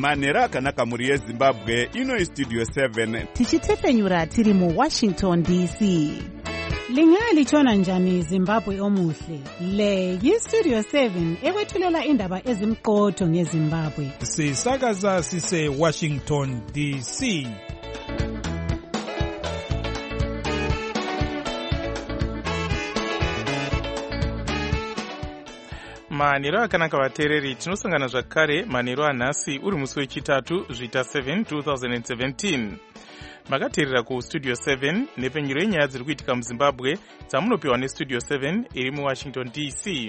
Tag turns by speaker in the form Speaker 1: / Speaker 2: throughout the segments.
Speaker 1: manhero akanaka mhuri yezimbabwe. Ino Studio 7
Speaker 2: tichitefenyura tiri muWashington DC. Lingalitshona njani Zimbabwe omuhle? Le yiStudio 7 ekwethulela indaba ezimqotho ngeZimbabwe.
Speaker 3: Sisakaza sise Washington DC.
Speaker 4: Manhero akanaka vateereri, tinosangana zvakare manhero anhasi uri musi wechitatu zvita 7 2017. Makateerera kuStudio 7 nepfenyuro yenyaya dziri kuitika muZimbabwe dzamunopiwa neStudio 7 iri muWashington DC.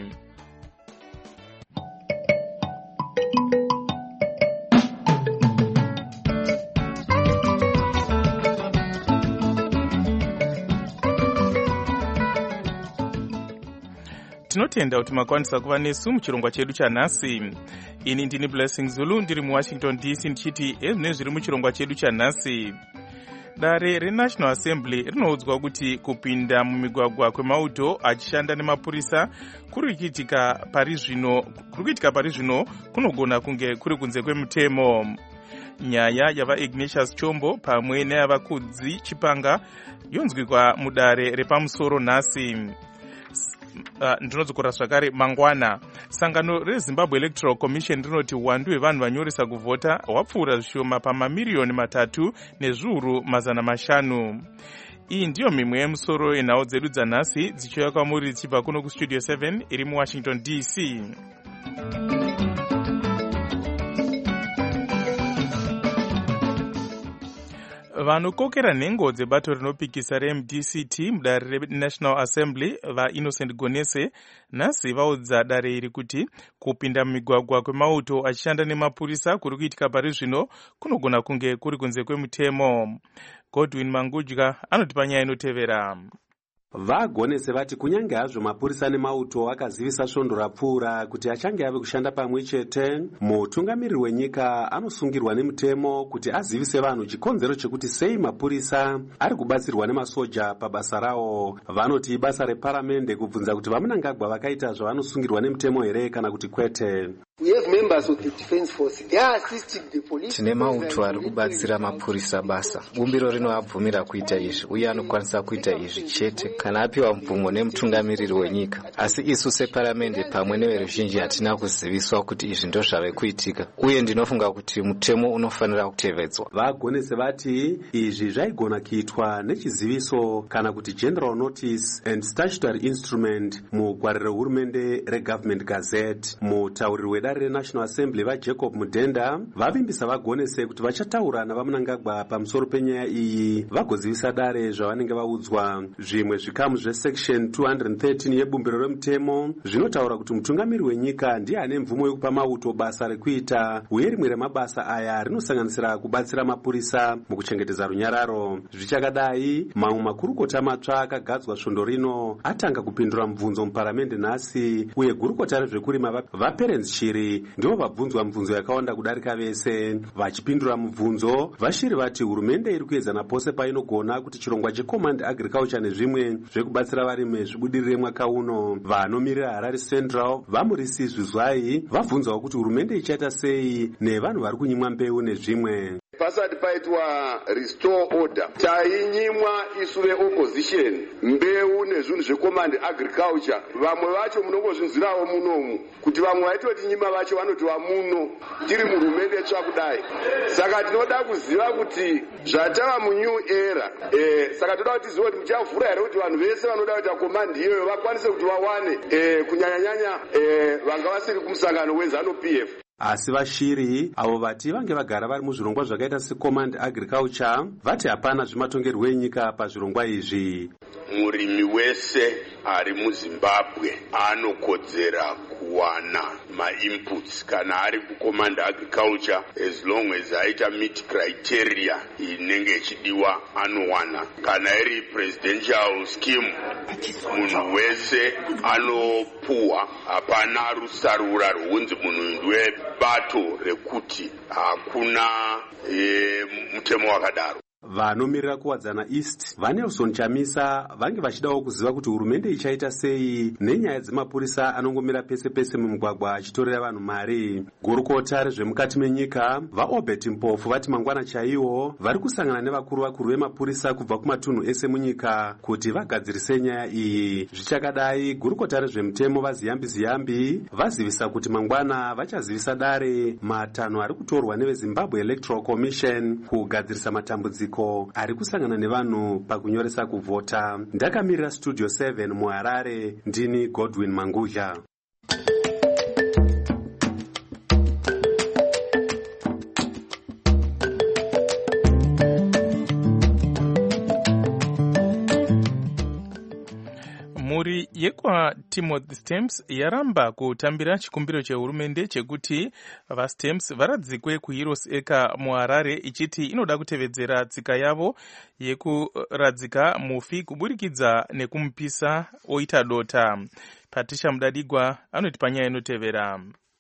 Speaker 4: Tinotenda kuti makwanisa kuva nesu muchirongwa chedu chanhasi. Ini ndini Blessing Zulu ndiri muWashington DC ndichiti ezvine zviri muchirongwa chedu chanhasi. Dare reNational Assembly rinoudzwa kuti kupinda mumigwagwa kwemauto achishanda nemapurisa kuri kuitika pari zvino kunogona kunge kuri kunze kwemutemo. Nyaya yava Ignatius Chombo pamwe neyava Kudzi Chipanga yonzwikwa mudare repamusoro nhasi. Ndinodzokera zvakare mangwana. Sangano reZimbabwe Electoral Commission rinoti uwandu hwevanhu vanyoresa kuvhota hwapfuura zvishoma pamamiliyoni 3,500,000. Iyi ndiyo mimwe yemusoro yenhau dzedu dzanhasi dzichiuya kwamuri dzichibva kuno kuStudio 7 iri muWashington DC. Vanokokera nhengo dzebato rinopikisa reMDCT mudare reNational Assembly vaInnocent Gonese nhasi vaudza dare iri kuti kupinda mumigwagwa kwemauto achishanda nemapurisa kuri kuitika pari zvino kunogona kunge kuri kunze kwemutemo. Godwin Mangudya anotipa nyaya inotevera.
Speaker 5: Vagonese vati kunyange hazvo mapurisa nemauto akazivisa svondo rapfuura kuti achange ave kushanda pamwe chete, mutungamiriri wenyika anosungirwa nemutemo kuti azivise vanhu chikonzero chekuti sei mapurisa ari kubatsirwa nemasoja pabasa rawo. Vanoti ibasa reparamende kubvunza kuti vamunangagwa vakaita zvavanosungirwa nemutemo here kana kuti kwete.
Speaker 6: Tine mauto ari kubatsira mapurisa basa. Bumbiro rinoabvumira kuita izvi uye anokwanisa kuita izvi chete kana apiwa mvumo nemutungamiriri wenyika. Asi isu separamende pamwe neveruzhinji hatina kuziviswa kuti izvi ndo zvave kuitika uye ndinofunga kuti mutemo unofanira kutevedzwa.
Speaker 5: Vagonese vati izvi zvaigona kuitwa nechiziviso kana kuti general notice and statutory instrument mugwaro rehurumende reGovernment Gazette. Mutauriri wedare reNational Assembly vaJacob Mudenda vavimbisa vagonese kuti vachataura navamunangagwa pamusoro penyaya iyi vagozivisa dare zvavanenge vaudzwa. Zvimwe zvikamu zvesection 213 yebumbiro remutemo zvinotaura kuti mutungamiriri wenyika ndiye ane mvumo yekupa mauto basa rekuita, uye rimwe remabasa aya rinosanganisira kubatsira mapurisa mukuchengetedza runyararo. Zvichakadai, mamwe makurukota matsva akagadzwa svondo rino atanga kupindura mubvunzo muparamende nhasi, uye gurukota rezvekurima vaPerence Shiri ndivo vabvunzwa mibvunzo yakawanda kudarika vese. Vachipindura mubvunzo, vaShiri vati hurumende iri kuedza napose painogona kuti chirongwa cheCommand Agriculture nezvimwe zvekubatsira varimi zvibudirire mwaka uno. Vanomirira Harare Central vaMurisi Zvizwai vabvunzawo kuti hurumende ichaita sei nevanhu vari kunyimwa mbeu nezvimwe.
Speaker 7: Pasati paitwa restore order tainyimwa isu veopposition mbeu nezvinhu zvecommand agriculture. Vamwe vacho munongozvinzwirawo munomu kuti vamwe vaitoti nyima vacho vanoti vamuno tiri muhurumende tsva kudai. Saka tinoda kuziva kuti zvatava munew era, saka toda kuti tizive kuti muchavhura here kuti vanhu vese vanoda kuita command iyoyo vakwanise kuti vawane, kunyanya vanga vasiri kumusangano weZANU-PF.
Speaker 5: Asi vaShiri avo vati vange vagara vari muzvirongwa zvakaita seCommand Agriculture vati hapana zvimatongerwo enyika pazvirongwa izvi.
Speaker 7: Murimi wese ari muZimbabwe anokodzera kuwana ma-inputs kana ari kuCommand Agriculture, as long as aita meet criteria inenge ichidiwa anowana. Kana iri presidential scheme munhu wese anopuwa, hapana rusarura rwunzi munhu ndwebato rekuti hakuna mutemo wakadaro.
Speaker 5: Vanomirira kuwadzana East vaNelson Chamisa vange vachidawo kuziva kuti hurumende ichaita sei nenyaya dzemapurisa anongomira pese pese mumugwagwa achitorera vanhu mari. Gurukota rezvemukati menyika vaObert Mpofu vati mangwana chaiwo vari kusangana nevakuru vemapurisa kubva kumatunhu ese munyika kuti vagadzirise nyaya iyi. Zvichakadai, gurukota rezvemutemo vaZiyambi vazivisa kuti mangwana vachazivisa dare matanho ari kutorwa neveZimbabwe Electoral Commission kugadzirisa matambudziko ari kusangana nevanhu pakunyoresa kuvhota. Ndakamirira Studio 7 muHarare, ndini Godwin Manguzha.
Speaker 4: Mhuri yekwaTimothy Stamps yaramba kutambira chikumbiro chehurumende chekuti vaStamps varadzikwe kuHeroes Acre muHarare, ichiti inoda kutevedzera tsika yavo yekuradzika mufi kuburikidza nekumupisa oita dota. Patricia Mudadigwa anoti panyaya inotevera.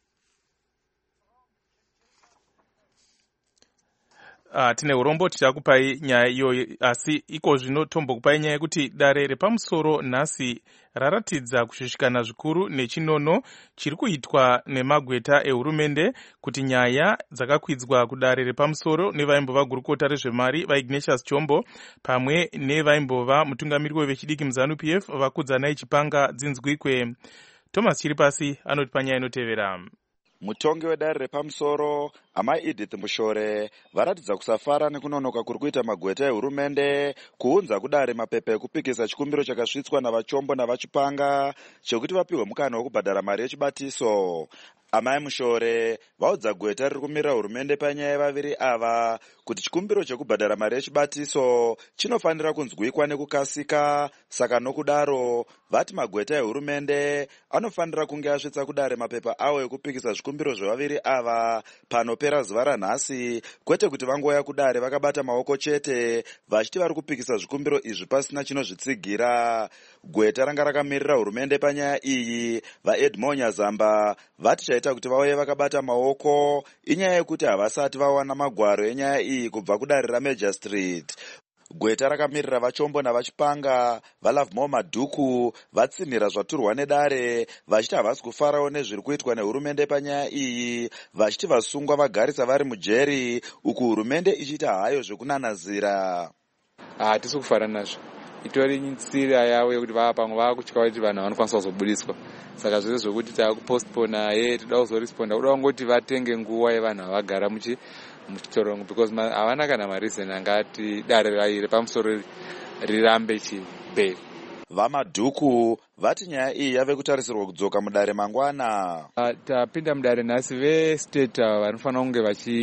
Speaker 4: Tine urombo tichakupai nyaya iyoyo, asi iko zvino tombokupai nyaya yekuti dare repamusoro nhasi raratidza kushushikana zvikuru nechinono chiri kuitwa nemagweta ehurumende kuti nyaya dzakakwidzwa kudare repamusoro nevaimbova gurukota rezvemari vaIgnatius Chombo pamwe nevaimbova mutungamiriri wevechidiki muZANU-PF vakudzana ichipanga dzinzwikwe. Thomas Chiripasi anoti panyaya inotevera.
Speaker 8: Mutongi wedare repamusoro Amai Edith Mushore varatidza kusafara nekunonoka kuri kuita magweta ehurumende kuunza kudare mapepe ekupikisa chikumbiro chakasvitswa navaChombo navaChipanga chekuti vapihwe mukana wekubhadhara mari yechibatiso. Amai Mushore vaudza gweta riri kumirira hurumende panyaya yevaviri ava kuti chikumbiro chekubhadhara mari yechibatiso chinofanira kunzwikwa nekukasika. Saka nokudaro vati magweta ehurumende anofanira kunge asvitsa kudare mapepa awo ekupikisa zvikumbiro zvevaviri ava panopera zuva ranhasi, kwete kuti vangoya kudare vakabata maoko chete vachiti vari kupikisa zvikumbiro izvi pasina chinozvitsigira. Gweta ranga rakamirira hurumende panyaya iyi vaEdmond Nyazamba vati chaita kuti vauye vakabata maoko inyaya yekuti havasati vawana magwaro enyaya iyi kubva kudare raMajor Street. Gweta rakamirira vaChombo navaChipanga vaLovemore Madhuku vatsinhira zvaturwa nedare vachiti havasi kufarawo nezviri kuitwa nehurumende panyaya iyi, vachiti vasungwa vagarisa vari mujeri uku hurumende ichiita hayo zvekunanazira.
Speaker 9: Hatisi kufara nazvo, itori tsira yavo yekuti vava pamwe vaakutya kuti vanhu vanokwanisa kuzobudiswa. Saka zvese zvokuti taakupostpona toda kuzoresponda kuda kungoti vatenge nguva yevanhu havagara muchitorongo because havana kana mareason angati dare repamusoro rirambe chibheri.
Speaker 8: VaMadhuku vati nyaya iyi yave kutarisirwa kudzoka mudare mangwana.
Speaker 9: Tapinda mudare nhasi vestate vanofanira kunge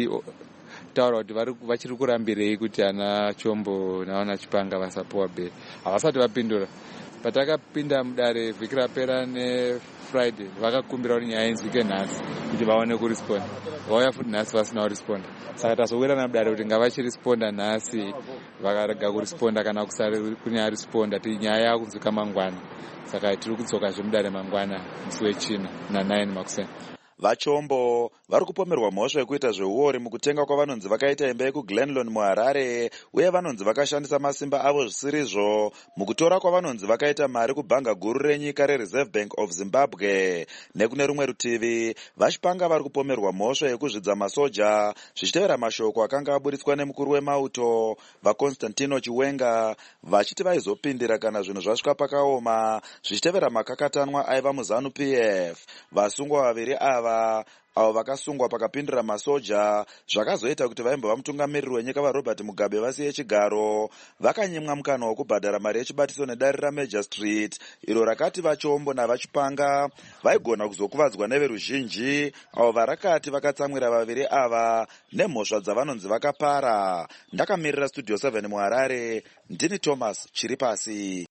Speaker 9: vachitaura kuti vachiri kurambirei kuti ana Chombo naana Chipanga vasapuwa bheri. Havasati vapindura. Patakapinda mudare vhiki rapera neFriday vakakumbira kuti nyaya inzwike nhasi kuti vaone kuresponda. Vauya futi nhasi vasina kuresponda. Saka tazowirana mudare kuti ngavachiresponda nhasi, vakarega kuresponda kana kusari kunyaresponda nyaya yakunzwika mangwana. Saka tiri kudzoka zvemudare mangwana musi wechina na9 makuseni.
Speaker 8: VaChombo vari kupomerwa mhosva yekuita zveuori mukutenga kwavanonzi vakaita imba yekuGlenlone muHarare, uye vanonzi vakashandisa masimba avo zvisirizvo mukutora kwavanonzi vakaita mari kubhanga guru renyika reReserve Bank of Zimbabwe. Nekune rumwe rutivi, vaChipanga vari kupomerwa mhosva yekuzvidza masoja zvichitevera mashoko akanga aburitswa nemukuru wemauto vaConstantino Chiwenga vachiti vaizopindira kana zvinhu zvasvika pakaoma zvichitevera makakatanwa aiva muZANU-PF. Vasungwa vaviri ava avo vakasungwa pakapindira masoja zvakazoita kuti vaimbova mutungamiriri wenyika vaRobert Mugabe vasiye chigaro vakanyimwa mukana wokubhadhara mari yechibatiso nedare raMajor Street, iro rakati vaChombo navaChipanga vaigona kuzokuvadzwa neveruzhinji avo varakati vakatsamwira vaviri ava nemhosva dzavanonzi vakapara. Ndakamirira Studio 7 muHarare, ndini Thomas Chiripasi.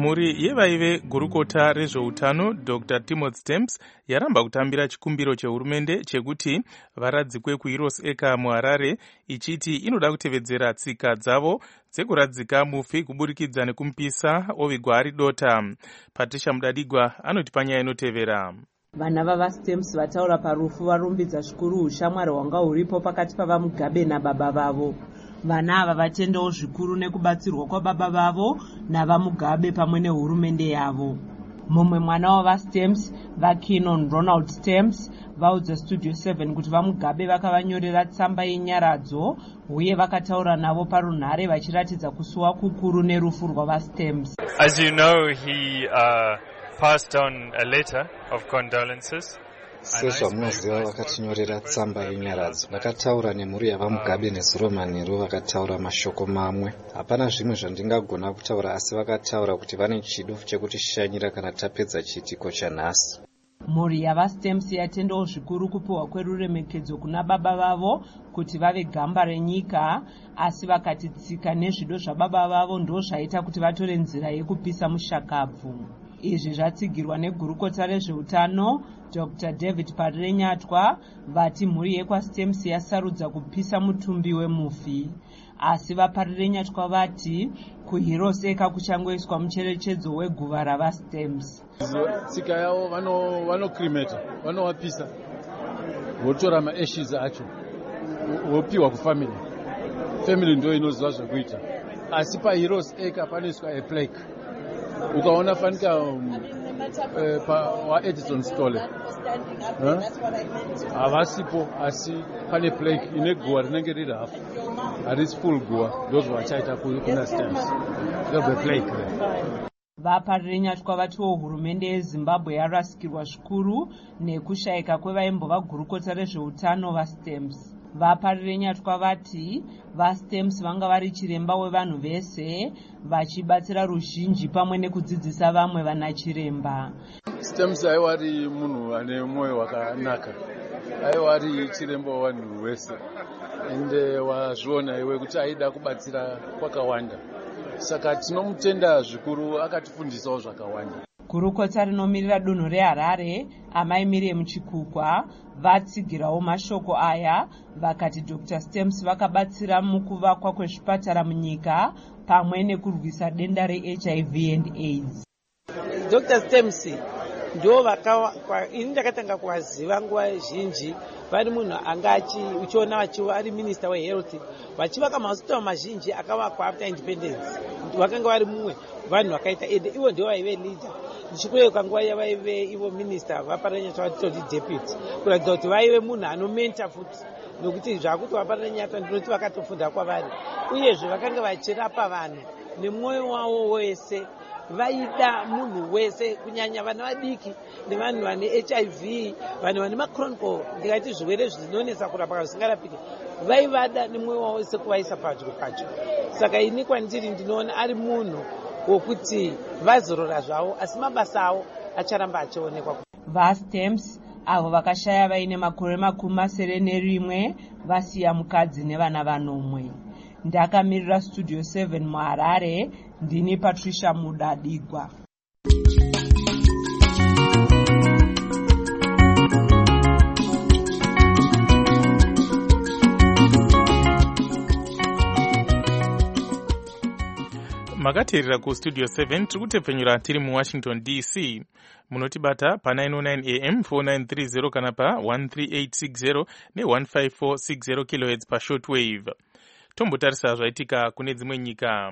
Speaker 4: mhuri yevaive gurukota rezveutano Dr. Timothy Stamps yaramba kutambira chikumbiro chehurumende chekuti varadzikwe kuHeroes Acre muHarare, ichiti inoda kutevedzera tsika dzavo dzekuradzika mufi kuburikidza nekumupisa ovigwa ari dota. Patricia Mudadigwa anoti panyaya inotevera.
Speaker 10: Vana vavaStamps vataura parufu varumbidza zvikuru ushamwari hwanga huripo pakati pavaMugabe nababa vavo. Vana ava vatendawo zvikuru nekubatsirwa kwababa vavo navaMugabe pamwe nehurumende yavo. Mumwe mwana wavaStamps, vaKinnon Ronald Stamps, vaudza Studio 7 kuti vaMugabe vakavanyorera tsamba yenyaradzo uye vakataura navo parunhare vachiratidza kusuwa kukuru nerufu rwavaStamps.
Speaker 11: As you know, he passed on a letter of condolences.
Speaker 6: Sezvamunoziva vakatinyorera tsamba yenyaradzo. Vakataura nemhuri yavaMugabe nezuro manheru, vakataura mashoko mamwe. Hapana zvimwe zvandingagona kutaura, asi vakataura kuti vane chido chekutishanyira kana tapedza chiitiko chanhasi.
Speaker 10: Mhuri yavaStamps yatendawo zvikuru kupiwa kweruremekedzo kuna baba vavo kuti vave gamba renyika, asi vakati tsika nezvido zvababa vavo ndo zvaita kuti vatore nzira yekupisa mushakabvu. Izvi zvatsigirwa negurukota rezveutano Dr. David Parirenyatwa, vati mhuri yekwaStamps yasarudza kupisa mutumbi wemufi. Asi vaParirenyatwa vati kuHeroes Acre kuchangoiswa mucherechedzo weguva ravaStamps.
Speaker 12: Tsika yavo vanokremata, vanovapisa, votora maashes acho vopiwa kufamily. Family ndio inoziva zvekuita. Asi paHeroes Acre panoiswa aplaque. Ukaona fanika wa Edison Stolle havasipo, asi pane plaque ine guwa rinenge riri hafu, harisi full guwa, ndozvo vachaita kuna Stamps. Plaque.
Speaker 10: VaParirenyatwa vatiwo hurumende yeZimbabwe yarasikirwa zvikuru nekushayika kwevaimbova gurukota rezveutano vaStamps. VaParirenyatwa vati vaStamps vanga vari chiremba wevanhu vese, vachibatsira ruzhinji pamwe nekudzidzisa vamwe vana chiremba.
Speaker 12: Stamps aiwa ari munhu ane mwoyo wakanaka, aiwa ari chiremba wevanhu vese, ende wazviona iwe kuti aida kubatsira kwakawanda. Saka tinomutenda zvikuru, akatifundisawo zvakawanda.
Speaker 10: Gurukota rinomirira dunhu reHarare, Amai Miriam Chikukwa, vatsigirawo mashoko aya, vakati Dr. Stamps vakabatsira mukuvakwa kwezvipatara munyika pamwe nekurwisa denda reHIV and AIDS.
Speaker 13: Dr. Stamps ndo ini ndakatanga kuvaziva nguva zhinji vari munhu anga uchiona vachiva ari minister wehealth, vachivaka mahosipitari mazhinji akavakwa after independence. Vakanga vari mumwe vanhu vakaita ende ivo ndio vaive leader. Ndichikureuka nguva yavaive ivo minister vaParirenyatwa vatoti deputy, kuratidza kuti vaive munhu anomenta futi, nokuti zvakuti vaParirenyatwa ndinoti vakatofunda kwavari, uyezve vakanga vachirapa vanhu nemwoyo wavo wese. Vaida munhu wese, kunyanya vana vadiki nevanhu vane HIV, vanhu vane machronical, ndikati zvirwere zvinonesa kurapwa zvisingarapiki, vaivada nemwoyo wavo wese kuvaisa padyo pacho. Saka ini kwandiri ndinoona ari munhu wokuti vazorora zvavo, asi mabasa avo acharamba achionekwa.
Speaker 10: VaStamps avo vakashaya vaine makore 71 vasiya mukadzi nevana vanomwe. Ndakamirira Studio 7 muHarare, ndini Patricia Mudadigwa.
Speaker 4: Makateerera kuStudio 7 tiri kutepfenyura tiri muWashington DC. Munotibata pa 909 AM 4930 kana pa 13860 ne15460 kHz pa shortwave. Tombotarisa zvaitika kune dzimwe nyika.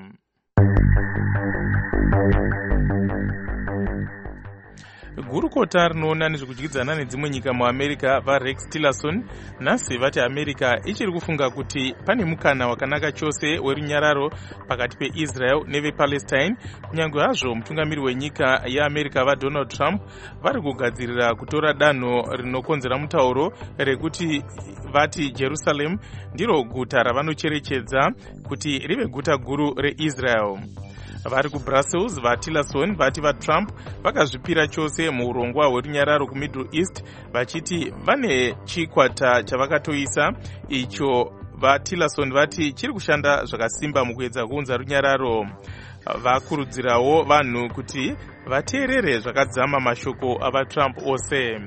Speaker 4: Gurukota rinoona nezvekudyidzana nedzimwe nyika muAmerica vaRex Tillerson nhasi vati America ichiri kufunga kuti pane mukana wakanaka chose werunyararo pakati peIsrael nevePalestine, kunyange hazvo mutungamiri wenyika yeAmerica vaDonald Trump vari kugadzirira kutora danho rinokonzera mutauro rekuti vati Jerusalem ndiro guta ravanocherechedza kuti rive guta guru reIsrael. Vari kuBrussels vaTillerson vati vaTrump vakazvipira chose muurongwa hwerunyararo kuMiddle East, vachiti vane chikwata chavakatoisa icho vaTillerson vati chiri kushanda zvakasimba mukuedza kuunza runyararo. vakurudzirawo vanhu kuti vateerere zvakadzama mashoko avatrump ose.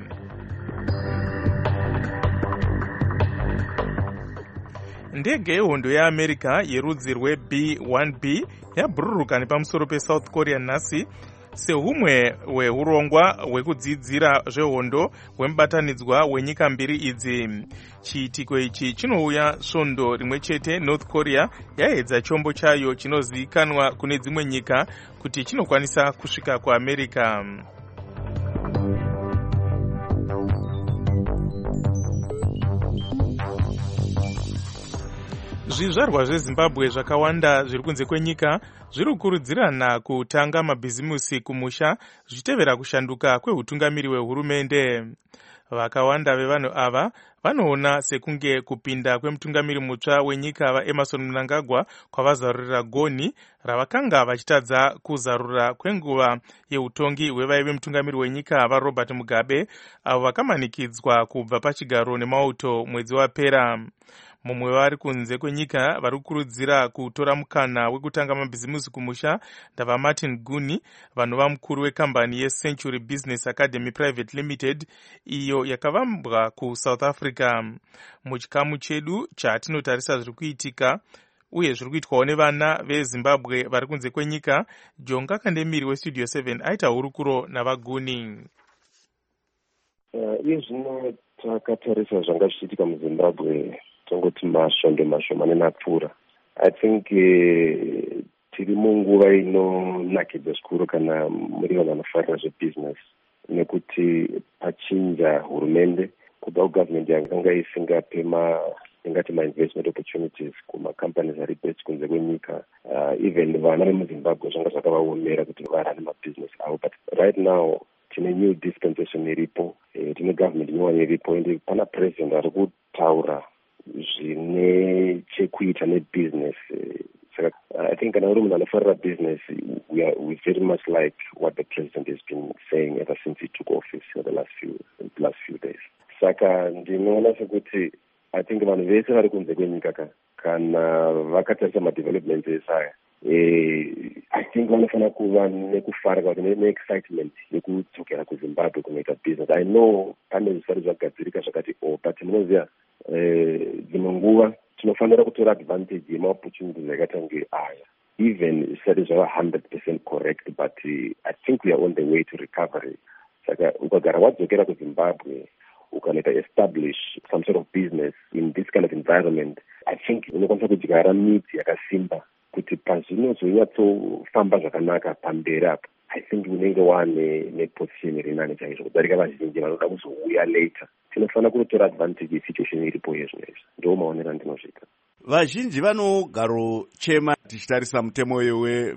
Speaker 4: Ndege yehondo yeAmerica yerudzi rweB-1B yabhururuka nepamusoro peSouth Korea nhasi sehumwe hweurongwa hwekudzidzira zvehondo hwemubatanidzwa wenyika mbiri idzi. Chiitiko ichi chinouya svondo rimwe chete North Korea yaedza chombo chayo chinozivikanwa kune dzimwe nyika kuti chinokwanisa kusvika kuAmerica. Zvizvarwa zveZimbabwe zvakawanda zviri kunze kwenyika zviri kukurudzirana kutanga mabhizimusi kumusha zvichitevera kushanduka kweutungamiri hwehurumende. Vakawanda vevanhu ava vanoona sekunge kupinda kwemutungamiri mutsva wenyika vaEmerson Mnangagwa kwavazarurira gonhi ravakanga vachitadza kuzarura kwenguva yeutongi hwevaive mutungamiri wenyika vaRobert Mugabe avo vakamanikidzwa kubva pachigaro nemauto mwedzi wapera. Mumwe vari kunze kwenyika vari kukurudzira kutora mukana wekutanga mabhizimusi kumusha ndavaMartin Guni vanova mukuru wekambani yeCentury Business Academy Private Limited iyo yakavambwa kuSouth Africa. Muchikamu chedu chatinotarisa zviri kuitika uye zviri kuitwawo nevana veZimbabwe vari kunze kwenyika, Jonga Kandemiri weStudio 7 aita hurukuro navaGuni.
Speaker 14: Iye zvino takatarisa zvanga zvichiitika muZimbabwe tongoti masvondo mashomane napfuura. I think tiri munguva inonakidza zvikuru kana muri vanhu vanofarira zvebusiness nekuti pachinja hurumende kubva kugavhmendi yakanga isingape ingati ma-investment opportunities kumacompanies ari best kunze kwenyika. Even vana vemuZimbabwe zvanga zvakavaomera kuti varane mabusiness avo, but right now tine new dispensation iripo, tine government nyowani iripo, ende pana president ari kutaura zvine chekuita nebusiness. Saka I think kana uri munhu anofarira business, we very much like what the president has been saying ever since he took office for the last few days. Saka ndinoona sekuti I think vanhu vese vari kunze kwenyika kana vakatarisa madevelopments esaya, I think vanofana kuva nekufara kuti ne-excitement yekudzokera kuZimbabwe kunoita business. I know pane zvisari zvagadzirika zvakati but munoziva dzimwe nguva tinofanira kutora advantage yema-opportunities akaita kunge aya, even zvisati zvava 100% correct, but I think we are on the way to recovery. Saka ukagara wadzokera kuZimbabwe ukanoita establish some sort of business in this kind of environment, I think unokwanisa kudyara midzi yakasimba kuti pazvinozonyatsofamba zvakanaka pamberi apo, I think unenge wane neposition iri nani chaizvo kudarika vazhinji vanoda kuzouya later. Tinofanira kutora advantage yesituation iripo yezvinezvi, ndo maonero andinozvita.
Speaker 1: Vazhinji vanogaro chema tichitarisa mutemo we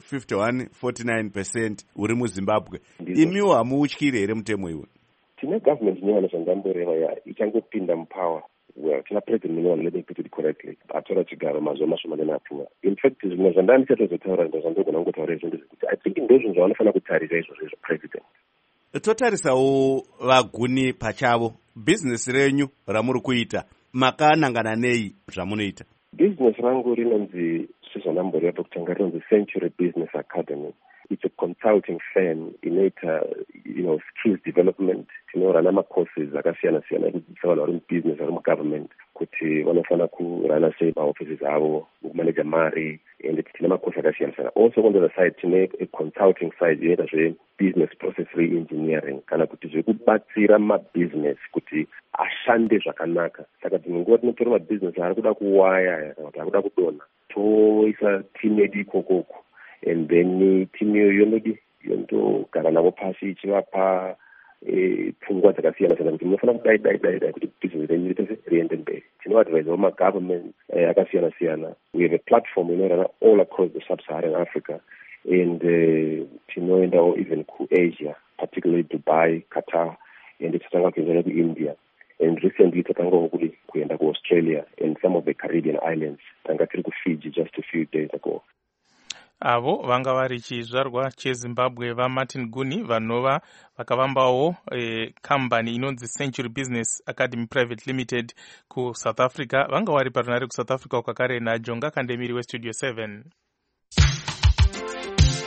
Speaker 1: 51-49% uri muZimbabwe. Imiwo hamuutyiri here mutemo iwe?
Speaker 14: Tine government nyowani zvandamboreva ichangopinda mupower. Well, tina president nyowani, let me put it correctly, atora chigaro mazuva mashomane napfuura. In fact, zvimwe zvandanichatozotaura ndozvandogona kungotaura izvo ndezvekuti I think ndozvinhu zvavanofanira kutarisa izvozvo president.
Speaker 1: Totarisawo vaGuni pachavo, business renyu ramuri kuita makanangana nei zvamunoita?
Speaker 14: Business rangu rinonzi sezvandamborepa kutanga rinonzi Century Business Academy. It's a consulting firm inoita skills development. Tinorana macourses akasiyana-siyana ekudzidzisa vanhu vari mubusiness vari mugovernment kuti vanofana kurana sei maoffices avo, kumaneja mari, and tine macourse akasiyana-siyana. Also on the other side tine a consulting side inoita zvebusiness process re-engineering kana kuti zvekubatsira mabusiness kuti ashande zvakanaka. Saka dzimwe nguva tinotora mabusiness ari kuda kuwaya kana kuti ari kuda kudonha, toisa team yedu ikokoko, and then team yondogara navo pasi ichivapa pfungwa dzakasiyana-siyana kuti munofanira kudai kuti business renyu riende mberi. Tinoadvisa magovernment akasiyana-siyana. We have a platform inorana all across the sub-Saharan Africa, and tinoendawo even kuAsia, particularly Dubai, Qatar, and tatanga kuenda kuIndia, and recently tatangawo kuenda kuAustralia and some of the Caribbean islands. Tanga tiri kuFiji just a few days ago.
Speaker 4: Avo vanga vari chizvarwa cheZimbabwe vaMartin Guni vanova vakavambawo kambani inonzi Century Business Academy Private Limited kuSouth Africa. Vanga vari parunare kuSouth Africa ukakare naJonga Kandemiri weStudio 7.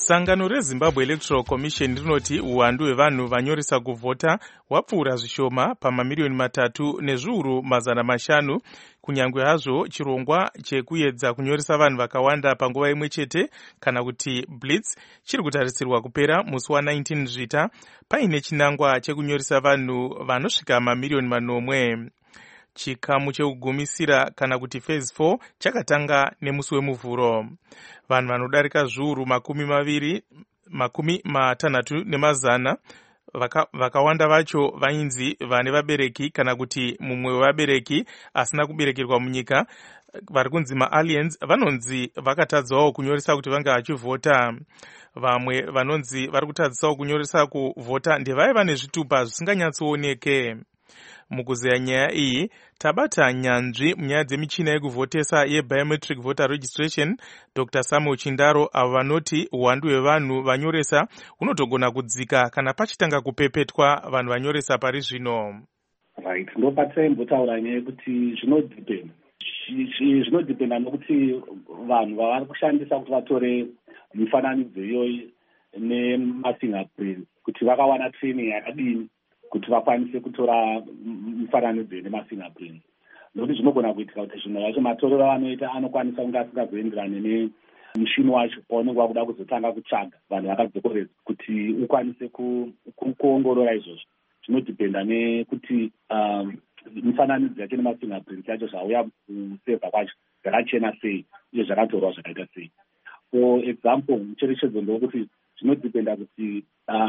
Speaker 4: Sangano reZimbabwe Electoral Commission rinoti uwandu hwevanhu vanyoresa kuvhota hwapfuura zvishoma pamamiliyoni 3,500,000 kunyange hazvo chirongwa chekuedza kunyoresa vanhu vakawanda panguva imwe chete kana kuti blitz chiri kutarisirwa kupera musi wa19 Zvita paine chinangwa chekunyoresa vanhu vanosvika mamiliyoni 9. Chikamu chekugumisira kana kuti phase 4 chakatanga nemusi wemuvhuro. Vanhu vanodarika zviuru 60 vakawanda vacho vainzi vane vabereki kana kuti mumwe wevabereki asina kuberekerwa munyika vari kunzi maaliens vanonzi vakatadzawo kunyoresa kuti vanga vachivhota. Vamwe vanonzi vari kutadzisawo kunyoresa kuvhota ndevaiva nezvitupa zvisinganyatsooneke. Mukuzeya nyaya iyi tabata nyanzvi munyaya dzemichina yekuvhotesa yebiometric voter registration Dr. Samuel Chindaro avo vanoti uwandu hwevanhu vanyoresa hunotogona kudzika kana pachitanga kupepetwa vanhu vanyoresa pari zvino.
Speaker 15: Right, ndopatsaimbotaura nyaya yekuti zvinodhipenda nokuti vanhu vavari kushandisa kuti vatore mifananidzo iyoyi nemafingerprints kuti vakawana training yakadini kuti vakwanise kutora mifananidzo nemafingerprints. Nokuti zvinogona kuitika kuti zvimwe zvacho matorero avanoita anokwanisa kunge asingazoenderane nemushini wacho paunenge wakuda kuzotanga kutsvaga vanhu vakadzokoredza kuti ukwanise kuongorora izvozvo. Zvinodhipenda nekuti mifananidzo yacho nemafingerprints yacho zvauya kusevha kwacho zvakachena sei uye zvakatorwa zvakaita sei. For example, mucherechedzo ndokuti zvinodhipenda kuti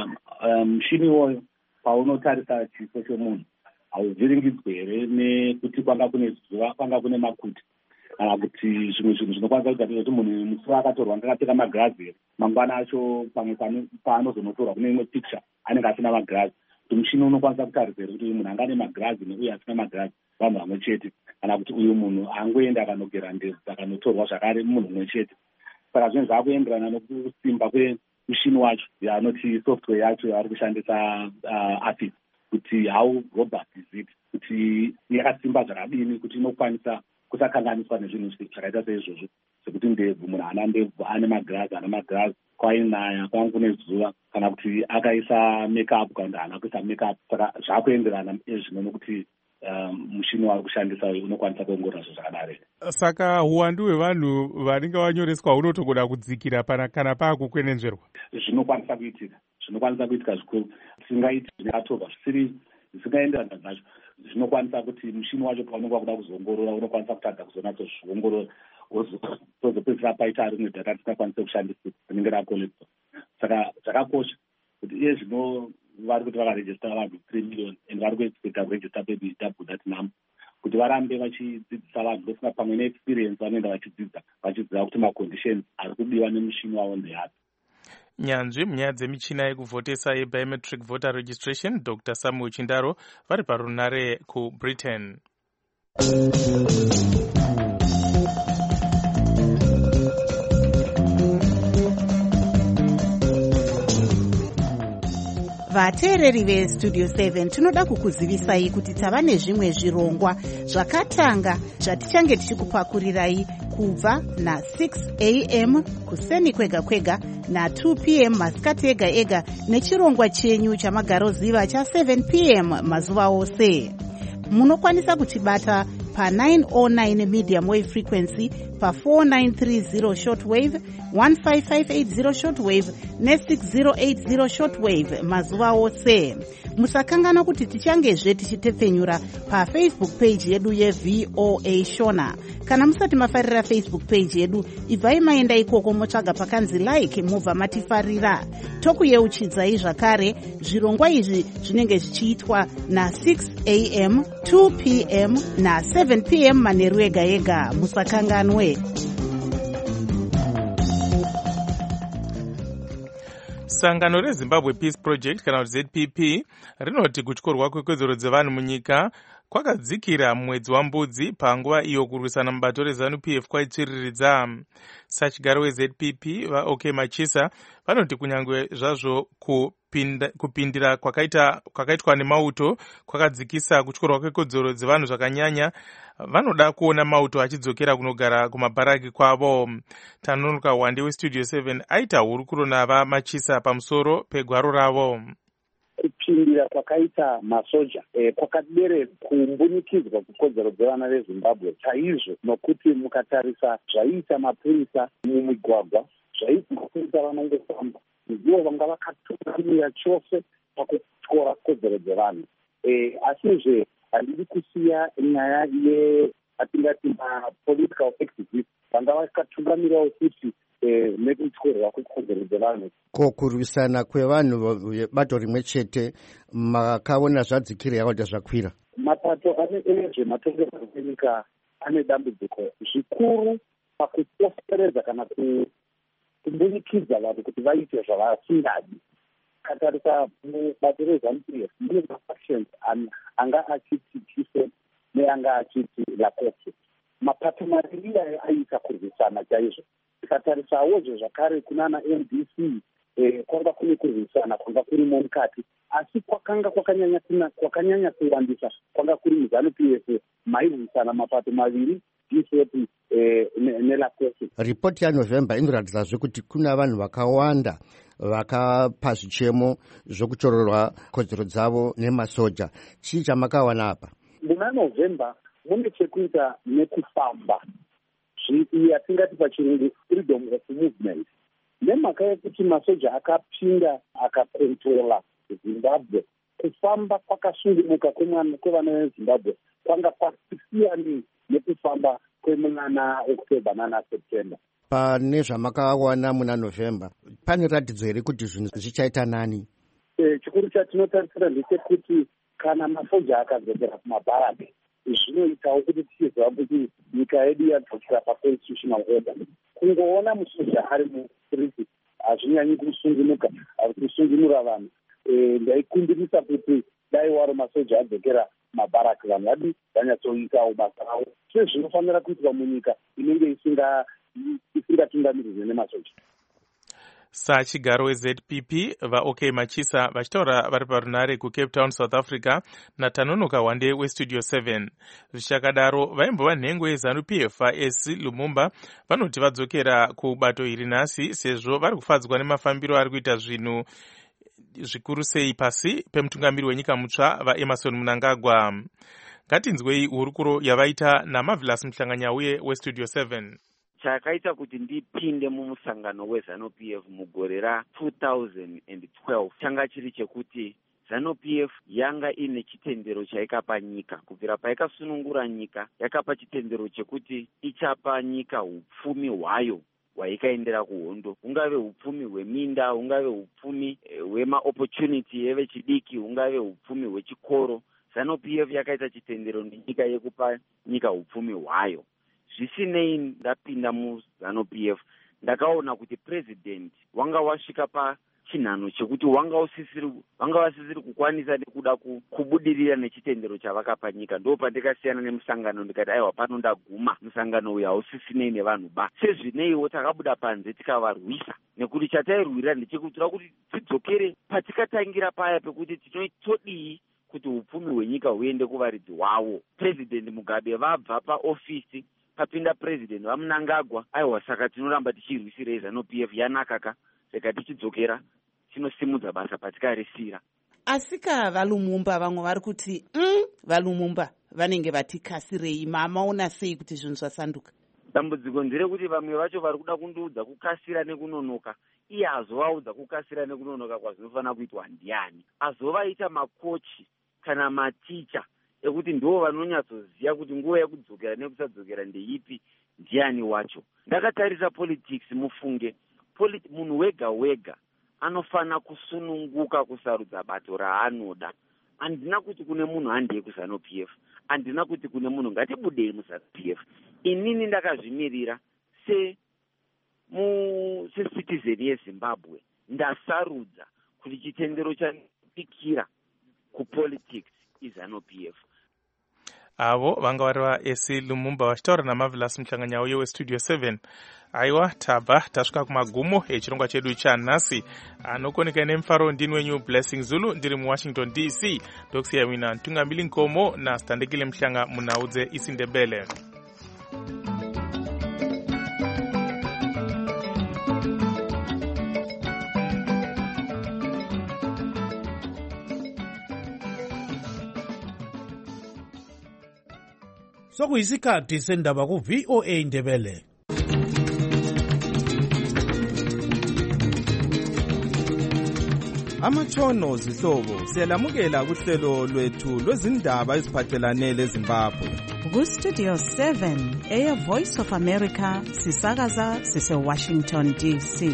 Speaker 15: mushini iwoyo paunotarisa chiso chemunhu hauvhiringidzwe here nekuti kwanga kune zuva, kwanga kune makuti kana kuti zvimwe zvinhu zvinokwanisa kuita kuti munhu musoro akatorwa ngakapfeka magirazi here mangwana acho pamwe paanozonotorwa kune imwe picture anenge asina magirazi kuti mushini unokwanisa kutarisa here kuti uyu munhu anga ane magirazi neuye asina magirazi vanhu vamwe chete kana kuti uyu munhu angoenda akanogera ndebvu akanotorwa zvakare munhu mumwe chete. Saka zvinhu zvaakuenderana nokusimba kwemushini wacho yanoti software yacho yavari kushandisa Afis kuti how robust is it, kuti yakasimba zvakadini kuti inokwanisa kusakanganiswa nezvinhu zvakaita seizvozvo sekuti ndebvu munhu ana ndebvu ane magirazi kwainaya kwanga kune zuva kana kuti akaisa makeup kana kuti haana kuisa makeup. Saka zvaakuenderana ezvino nokuti mushini waari kushandisa unokwanisa kuongorora zvakadaro.
Speaker 4: Saka uwandu hwevanhu vanenge vanyoreswa hunotogona kudzikira kana paakukwenenzverwa.
Speaker 15: Zvinokwanisa kuitika zvikuru. Tisingaiti zvakatorwa zvisingaenderana nazvo. Zvinokwanisa kuti mushini wacho paunenge wakuda kuzoongorora unokwanisa kutadza kuzonatsozviongorora wozopedzisira paita rimwe dhata risingakwanise kushandiswa rinenge rakolekitwa. Saka zvakakosha kuti iye zvino vari kuti vakarejista vanhu 3 million and vari kuexpecta kurejista baby double that number kuti varambe vachidzidzisa vanhu ndosina pamwe neexperience vanoenda vachidzidzira kuti maconditions ari kudiwa nemushini wavo ndeyapi.
Speaker 4: Nyanzvi munyaya dzemichina yekuvhotesa yebiometric voter registration Dr. Samuel Chindaro vari parunare kuBritain.
Speaker 2: Vateereri veStudio 7 tinoda kukuzivisai kuti tava nezvimwe zvirongwa zvakatanga zvatichange tichikupakurirai kubva na6 a.m. kuseni kwega kwega na2 p.m. masikati ega ega nechirongwa chenyu chamagaroziva cha7 p.m. mazuva ose. Munokwanisa kutibata pa909 medium wave frequency, pa4930 shortwave, 15580 shortwave ne6080 shortwave mazuva ose. Musakangana kuti tichangezve tichitepfenyura pafacebook page yedu yeVOA Shona. Kana musati mafarira Facebook page yedu, ibvai maenda ikoko motsvaga pakanzi like mubva matifarira. Tokuyeuchidzai zvakare zvirongwa izvi zvinenge zvichiitwa na6 a.m., 2 p.m. na7 p.m. manheru ega ega. Musakanganwe.
Speaker 4: Sangano reZimbabwe Peace Project kana kuti ZPP rinoti kutyorwa kwekodzero dzevanhu munyika kwakadzikira mwedzi waMbudzi panguva iyo kurwisana mubato reZANU-PF kwaitsviriridza. Sachigaro weZPP vaOK Machisa vanoti kunyange zvazvo kupindira kwakaitwa nemauto kwakadzikisa kutyorwa kwekodzero dzevanhu zvakanyanya. Vanoda kuona mauto achidzokera kunogara kumabharaki kwavo. Tanonoka Wande westudio 7 aita hurukuro nava Machisa pamusoro pegwaro ravo.
Speaker 16: Kupindira kwakaita masoja kwakadere kumbunikidzwa kukodzero dzevana veZimbabwe chaizvo, nokuti mukatarisa zvaiita mapurisa mumigwagwa, zvaiita mapurisa vanongofamba, ndivo vanga vakatungamira chose pakutyora kodzero dzevanhu. Asizve handidi kusiya nyaya atingati mapolitical activists vanga vakatungamirawo futi nekutyorwa kwekodzero dzevanhu.
Speaker 17: Ko kurwisana kwevanhu vebato rimwe chete makaona zvadzikira yakuita zvakwira?
Speaker 16: Mapato ane ezvematongerwo enyika ane dambudziko zvikuru pakuposteredza kana kumbunikidza vanhu kuti vaite zvavasingadi. Katarisa mubato reZANU-PF mune mafactions anga achiti chiso neanga achiti lakosi. Mapato maviri ayo aiita kurwisana chaizvo. Tikatarisawozve zvakare kunana MDC kwanga kune kurwisana kwanga kurimo mukati, asi kwakanyanya kuwandisa kwanga kuri muZANU-PF mairwisana mapato maviri DCP nelakosi.
Speaker 17: Ripoti yaNovemba inoratidzazve kuti kuna vanhu vakawanda vakapa zvichemo zvokutyorerwa kodzero dzavo nemasoja. Chii chamakawana apa?
Speaker 16: Muna Novemba mune chekuita nekufamba, yatingati pachirungu freedom of movement. Nemhaka yekuti masoja akapinda akakontrola Zimbabwe, kufamba kwakasungunuka kwevana veZimbabwe kwanga kwasiyani nekufamba kwemuna October nana September.
Speaker 17: Pane zvamakawana muna Novemba, pane ratidzo here kuti zvinhu zvichaita nani?
Speaker 16: Chikuru chatinotarisira ndechekuti kana masoja akadzokera kumabharaki, zvinoitawo kuti tichiziva kuti nyika yedu yadzokera paconstitutional order. Kungoona musoja ari mustriti hazvinyanyi kusungunuka, kusungunura vanhu. Ndaikumbirisa kuti dai waro masoja adzokera mabharaki, vanhu vadi vanyatsoitawo basa ravo sezvinofanira kuitwa munyika inenge isingatungamirirwe nemasoja.
Speaker 4: Sachigaro weZPP vaOK Machisa vachitaura vari parunare kuCape Town, South Africa, naTanonoka Wande westudio 7. Zvichakadaro vaimbova nhengo yeZANU-PF vaS Lumumba vanoti vadzokera kubato iri nhasi sezvo vari kufadzwa nemafambiro ari kuita zvinhu zvikuru sei pasi pemutungamiri wenyika mutsva vaEmerson Mnangagwa. Ngatinzwei hurukuro yavaita naMarvelous Mhlanganyauye westudio 7.
Speaker 18: Chakaita kuti ndipinde mumusangano weZANU-PF mugore ra2012 changa chiri chekuti ZANU-PF yanga ine chitendero chaikapa nyika. Kubvira paikasunungura nyika yakapa chitendero chekuti ichapa nyika upfumi hwayo hwaikaendera kuhondo, hungave upfumi hweminda, hungave upfumi hwemaopportunity evechidiki, hungave upfumi hwechikoro. ZANU-PF yakaita chitendero nenyika yekupa nyika upfumi hwayo. Zvisinei ndapinda muZANU-PF ndakaona kuti president wanga wasvika pachinhano chekuti wanga vasisiri kukwanisa nekuda kubudirira nechitendero chavakapa nyika. Ndo pandikasiyana nemusangano ndikati aiwa pano ndaguma, musangano uyu hausisinei nevanhu ba. Sezvineiwo takabuda panze tikavarwisa, nekuti chatairwira ndechekutora kuti tidzokere patikatangira paya pekuti todii kuti upfumi hwenyika huende kuvaridzi hwavo. President Mugabe vabva paofisi papinda president vaMnangagwa. Aiwa, saka tinoramba tichirwisirei ZANU-PF yanakaka, saka tichidzokera tinosimudza basa patikarisira.
Speaker 2: Asika vaLumumba vamwe vari kuti vaLumumba vanenge vatikasirei, mamaona sei kuti zvinhu zvasanduka?
Speaker 18: Dambudziko nderekuti vamwe vacho vari kuda kundiudza kukasira nekunonoka. Iye azovaudza kukasira nekunonoka kwazvinofanira kuitwa ndiani? Azovaita makochi kana maticha ekuti ndivo vanonyatsoziva kuti nguva yekudzokera nekusadzokera ndeipi, ndiani wacho. Ndakatarisa politics mufunge, munhu wega wega anofana kusununguka kusarudza bato raanoda. Handina kuti kune munhu handei kuZANU-PF, handina kuti kune munhu ngatibudei muZANU-PF. Inini ndakazvimirira secitizen yeZimbabwe, ndasarudza kuti chitendero chanipikira kupolitics iZANU-PF.
Speaker 4: avo vanga vari vaesi Lumumba vachitaura naMarvelous Mhlanganya uye westudio 7. Aiwa tabva tasvika kumagumo echirongwa chedu chanhasi. Anokoneka nemufaro ndini wenyu Blessing Zulu, ndiri muWashington DC. Ndokusiya wina Ntungambili Nkomo naStandekile Mhlanga munaudze isiNdebele.
Speaker 3: Sokuyisikhathi sendaba ku VOA Ndebele.
Speaker 19: Amatshono zihlobo siyalamukela kuhlelo lwethu lwezindaba eziphathelane leZimbabwe.
Speaker 2: Ku Studio 7 Air Voice of America sisakaza sise Washington DC.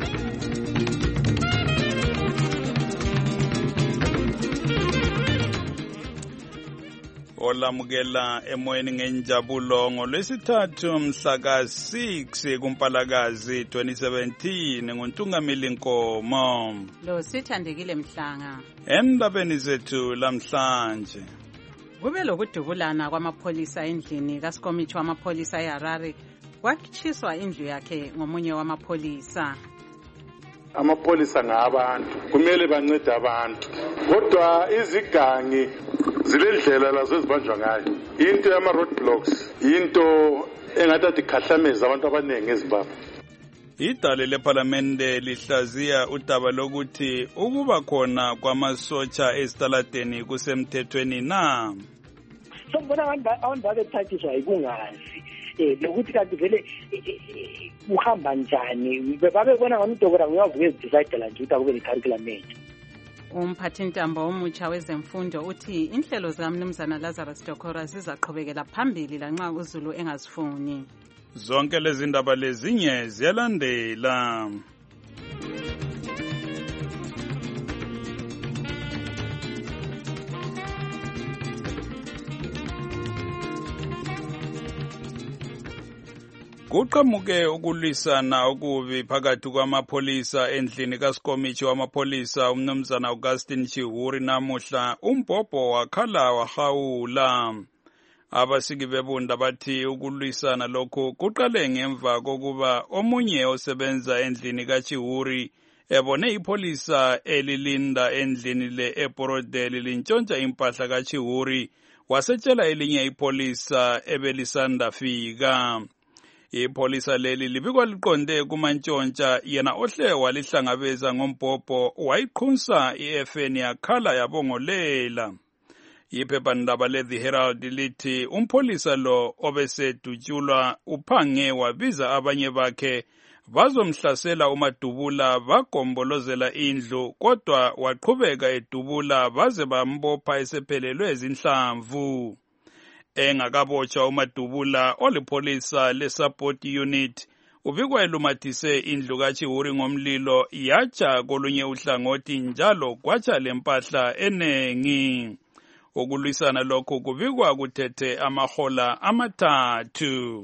Speaker 20: Olamukela emoyeni ngenjabulo ngolwesithathu mhla ka-6 kuMpalakazi 2017 nguNtungamili Nkomo.
Speaker 21: Lo Sithandekile Mhlanga.
Speaker 20: Endabeni zethu lamhlanje.
Speaker 21: Kube lokudubulana kwamapholisa endlini kaSikomithi wamapholisa eHarare, kwatshiswa indlu yakhe ngomunye wamapholisa.
Speaker 22: Amapholisa ngabantu kumele bancede abantu, kodwa izigangi zilendlela lazo ezibanjwa ngayo. Into yama roadblocks into engathathi khahlameza abantu abaningi eZimbabwe.
Speaker 20: Idale leParlamente lihlaziya udaba lokuthi ukuba khona kwamasotsha esitaladeni kusemthethweni na.
Speaker 23: Sombona abantu babethathiswa yikungazi lokuthi kanti vele uhamba njani, babebona ngamdokora nguyavuka ezidecide nje ukuthi akube necurriculum entsha.
Speaker 21: Umphathintambo omutsha wezemfundo uthi inhlelo zikaMnumzana Lazarus Dokora zizaqhubekela phambili lanxa uZulu engazifuni.
Speaker 20: Zonke lezi ndaba lezinye ziyalandela. Kuqhamuke ukulwisana okubi phakathi kwamapholisa endlini kaSikomithi wamapholisa uMnumzana Augustine Chihuri namuhla. Umbhobho wakhala wahawula. Abasiki bebunda bathi ukulwisana lokhu kuqale ngemva kokuba omunye osebenza endlini kaChihuri ebone ipholisa elilinda endlini le eBorodeli lintshontsha impahla kaChihuri, wasetshela elinye ipholisa ebelisanda fika. Ipholisa leli libikwa liqonde kumantshontsha, yena ohle walihlangabeza ngombhobho wayiqhunsa iFN yakhala yabongolela. Iphephandaba le-The Herald lithi umpholisa lo obesedutshulwa uphange wabiza abanye bakhe bazomhlasela uMadubula, bagombolozela indlu, kodwa waqhubeka edubula baze bambopha esephelelwe zinhlamvu. Engakabotshwa uMadubula olipholisa le-support unit ubikwa elumathise indlu kaChihuri ngomlilo, yatsha kolunye uhlangothi njalo kwatsha lempahla enengi. Ukulwisana lokhu kubikwa kuthethe amahola 3.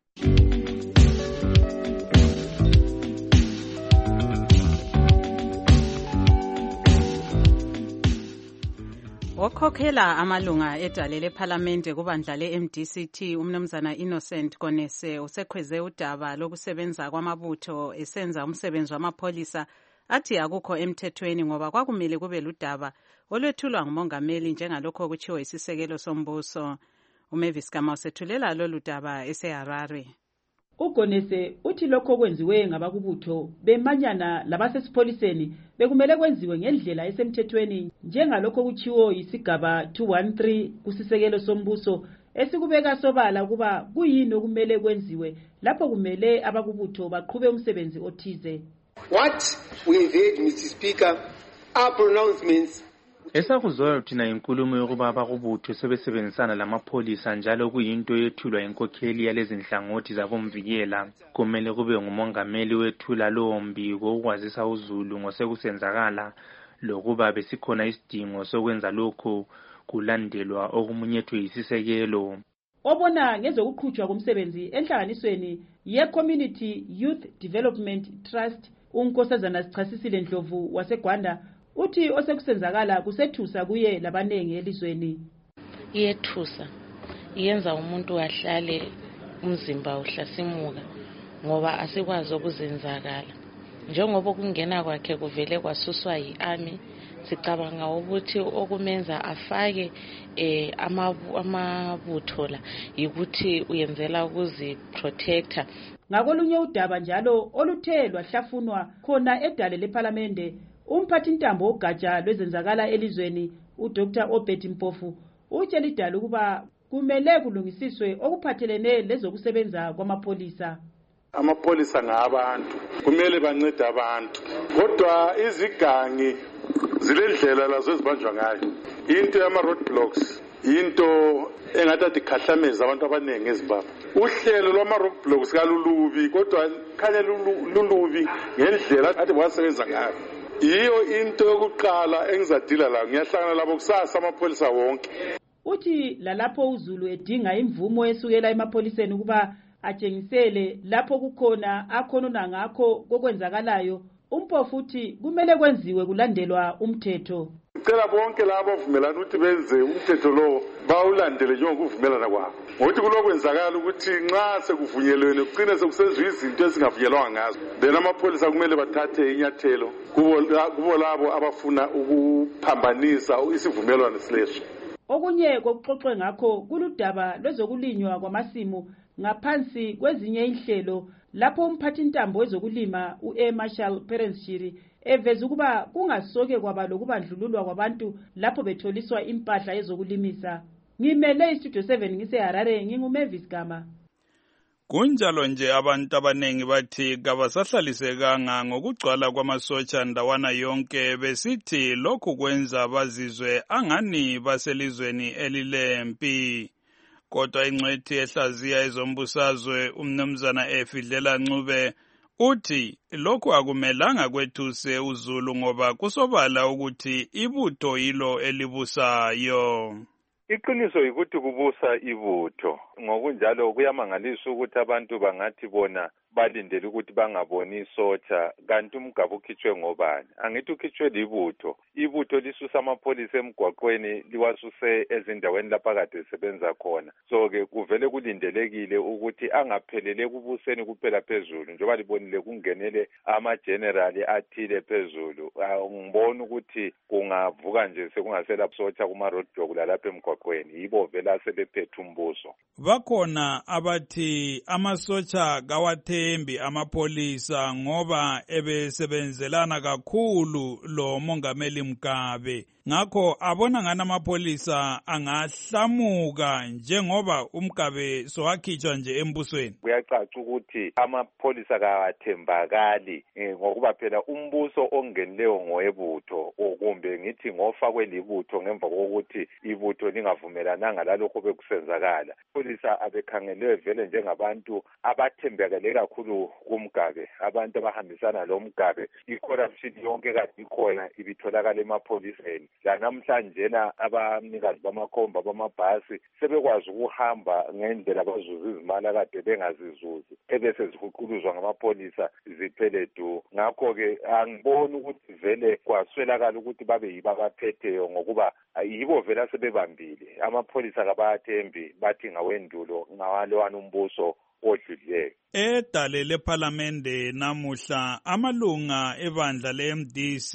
Speaker 21: Okhokhela amalunga edale leParlamente kubandla le-MDCT uMnumzana Innocent Konese usekhweze udaba lokusebenza kwamabutho esenza umsebenzi wamapholisa athi akukho emthethweni ngoba kwakumele kube ludaba olwethulwa ngumongameli njengalokho kutshiwo isisekelo sombuso. uMavis Kamau sethulela lolu daba eseHarare.
Speaker 24: uGonese uthi lokho kwenziwe ngabakubutho bemanyana labasesipholiseni bekumele kwenziwe ngendlela esemthethweni njengalokho kutshiwo isigaba 213 kusisekelo sombuso esikubeka sobala kuba kuyini okumele kwenziwe lapho kumele abakubutho baqhube umsebenzi othize.
Speaker 25: What we heard, Mr. Speaker, are pronouncements.
Speaker 26: Esakuzwayo thina inkulumo yokuba abakubutho sebesebenzisana lamapholisa njalo kuyinto yethulwa inkokheli yalezi nhlangothi zabomvikela. Kumele kube ngumongameli wethula lowo mbiko ukwazisa uZulu ngosekusenzakala lokuba besikhona isidingo sokwenza lokho kulandelwa okumunyethwe yisisekelo.
Speaker 24: Obona ngezokuqhutshwa komsebenzi enhlanganisweni ye-Community Youth Development Trust uNkosazana Sichasisile Ndlovu waseGwanda uthi osekusenzakala kusethusa kuye labanengi elizweni.
Speaker 27: Iyethusa
Speaker 5: iyenza umuntu ahlale umzimba uhlasimuka ngoba asikwazi ukuzenzakala. Njengoba ukungena kwakhe kuvele kwasuswa yi-army, sicabanga ukuthi okumenza afake amabutho la yikuthi uyenzela ukuziprotector.
Speaker 24: Ngakolunye udaba njalo oluthe lwahlafunwa khona edale lephalamende, umphathintambo wogatsha lwezenzakala elizweni uDr. Obed Mpofu utshela idala ukuba kumele kulungisiswe okuphathelene lezokusebenza kwamapholisa.
Speaker 22: Amapholisa ngabantu, kumele bancede abantu, kodwa izigangi zilendlela lazo ezibanjwa ngayo. Into yama-roadblocks into engathathi khahlameza abantu abaningi eZimbabwe. Uhlelo lwama-roadblocks kalulubi, kodwa khanya lulubi ngendlela athi basebenza ngayo. Iyo into yokuqala engizadila la, ngiyahlangana labo kusasa amapholisa wonke.
Speaker 24: Uthi lalapho uZulu edinga imvumo esukela emapholiseni ukuba atshengisele lapho kukhona akhonona ngakho kokwenzakalayo, uMpofu uthi kumele kwenziwe kulandelwa umthetho.
Speaker 22: Ngicela bonke labo abavumelana ukuthi benze umthetho lo bawulandele njengokuvumelana kwabo. Ngokuthi kulokwenzakala ukuthi nxa sekuvunyelwene kugcine sekusenziwa izinto ezingavunyelwanga ngazo, then amapholisa kumele bathathe inyathelo kubo labo abafuna ukuphambanisa isivumelwano sileso.
Speaker 24: Okunye kokuxoxwe ngakho kuludaba lwezokulinywa kwamasimu ngaphansi kwezinye inhlelo, lapho umphathintambo wezokulima Marshall Perensshiri eveza ukuba kungasoke kwaba lokubandlululwa kwabantu lapho betholiswa impahla yezokulimisa. Ngimele iStudio 7 ngiseHarare, nginguMavis Gama.
Speaker 20: Kunjalo nje abantu abanengi bathi kabasahlalisekanga ngokugcwala kwamasotsha ndawana yonke, besithi lokhu kwenza bazizwe angani baselizweni elilempi. Kodwa ingcwethi ehlaziya ezombusazwe umnumzana Efidlela Ncube uthi lokhu akumelanga kwethuse uZulu ngoba kusobala ukuthi ibutho yilo elibusayo.
Speaker 6: Iqiniso yikuthi kubusa ibutho. Ngokunjalo kuyamangalisa ukuthi abantu bangathi bona balindele ukuthi bangaboni isotsha, kanti umgaba ukhitshwe ngobani? Angithi ukhitshwe libutho. Ibutho lisusa amapholisa emgwaqweni liwasuse ezindaweni lapha kade lisebenza khona. So-ke kuvele kulindelekile ukuthi angaphelele kubuseni kuphela phezulu, njengoba libonile kungenele amajenerali athile phezulu. Ngibona ukuthi kungavuka nje sekungasela sotsha kuma-roadblock lalapha emgwaqweni, yibo vele asebephethe umbuso.
Speaker 20: Bakhona abathi amasotsha kawathembi amapholisa ngoba ebesebenzelana kakhulu lo mongameli Mugabe. Ngakho abona ngani amapholisa angahlamuka njengoba uMugabe sowakhitshwa nje embusweni.
Speaker 6: Kuyacaca ukuthi amapholisa kawathembakali ngokuba phela umbuso ongenileyo ngowebutho, kumbe ngithi ngofakwe libutho ngemva kokuthi ibutho lingavumelananga lalokho bekusenzakala. Polisa abekhangelwe vele njengabantu abathembakele kakhulu kuMugabe, abantu abahambisana lo Mugabe. I-corruption yonke kade ikhona ibitholakala emapholiseni. Namhlanje abanikazi bamakhomba bamabhasi sebekwazi ukuhamba ngendlela bazuza izimali akade bengazizuzi, ebese zihuquluzwa ngamapholisa ziphele du. Ngakho-ke angiboni ukuthi vele kwaswelakala ukuthi babe yibo abaphetheyo, ngokuba yibo vele asebebambile. Amapholisa kabathembi, bathi ngawendulo ngawalowana umbuso odlulileyo.
Speaker 20: Edale lephalamende namuhla amalunga ebandla le-MDC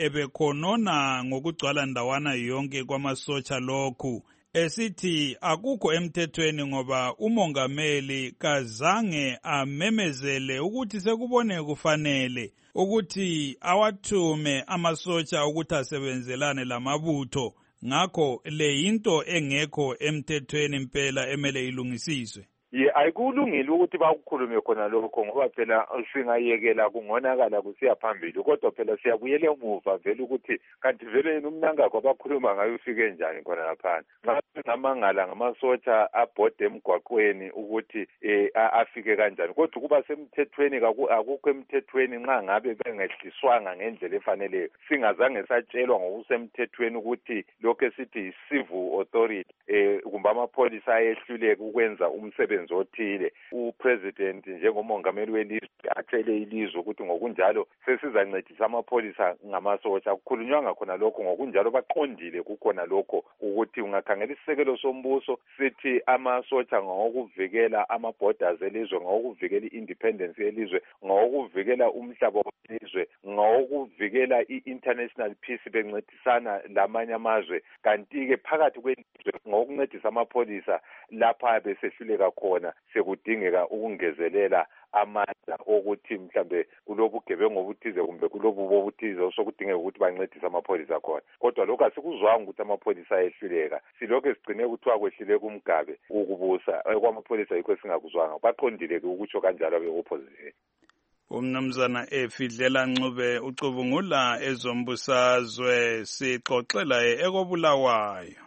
Speaker 20: ebekhonona ngokugcwala ndawana yonke kwamasotsha lokhu, esithi akukho emthethweni ngoba umongameli kazange amemezele ukuthi sekubone kufanele ukuthi awathume amasotsha ukuthi asebenzelane lamabutho. Ngakho le yinto engekho emthethweni impela emele ilungisiswe.
Speaker 6: Ayikulungile ukuthi bakukhulume khona lokho ngoba phela singayekela kungonakala kusiya phambili, kodwa phela siyabuyela emuva vele ukuthi kanti vele umnangagwa abakhuluma ngayo ufike njani khona lapha. Ngamangala ngamasotsha abhode emgwaqweni ukuthi afike kanjani, kodwa kuba semthethweni akukho emthethweni nxa ngabe bengehliswanga ngendlela efaneleyo. Singazange satshelwa ngokusemthethweni ukuthi lokho esithi civil authority kumbe amapholisa ayehluleka ukwenza umsebenzi umsebenzi othile, upresident njengomongameli welizwe atshele ilizwe ukuthi ngokunjalo sesizancedisa amapholisa ngamasotsha. Kukhulunywanga khona lokho, ngokunjalo baqondile kukhona lokho ukuthi ungakhangela isisekelo sombuso sithi amasotsha ngokuvikela ama-borders elizwe, ngokuvikela i-independence yelizwe, ngokuvikela umhlaba welizwe, ngokuvikela i-international peace bencedisana lamanye amazwe. Kanti-ke phakathi kwelizwe ngokuncedisa amapholisa lapha besehluleka khona sekudingeka ukungezelela amandla okuthi mhlambe kulobugebengu obuthize kumbe kulobubo obuthize sokudingeka ukuthi bancedise amapholisa khona. Kodwa lokho asikuzwanga ukuthi amapholisa ayehluleka. Silokho sigcine kuthiwa kwehlile kumgabe ukubusa kwamapholisa yikho singakuzwanga. Baqondile-ke ukutsho kanjalo be-opposition.
Speaker 20: Umnumzana Efidlela Ncube ucubungula ezombusazwe, sixoxela ekobulawayo.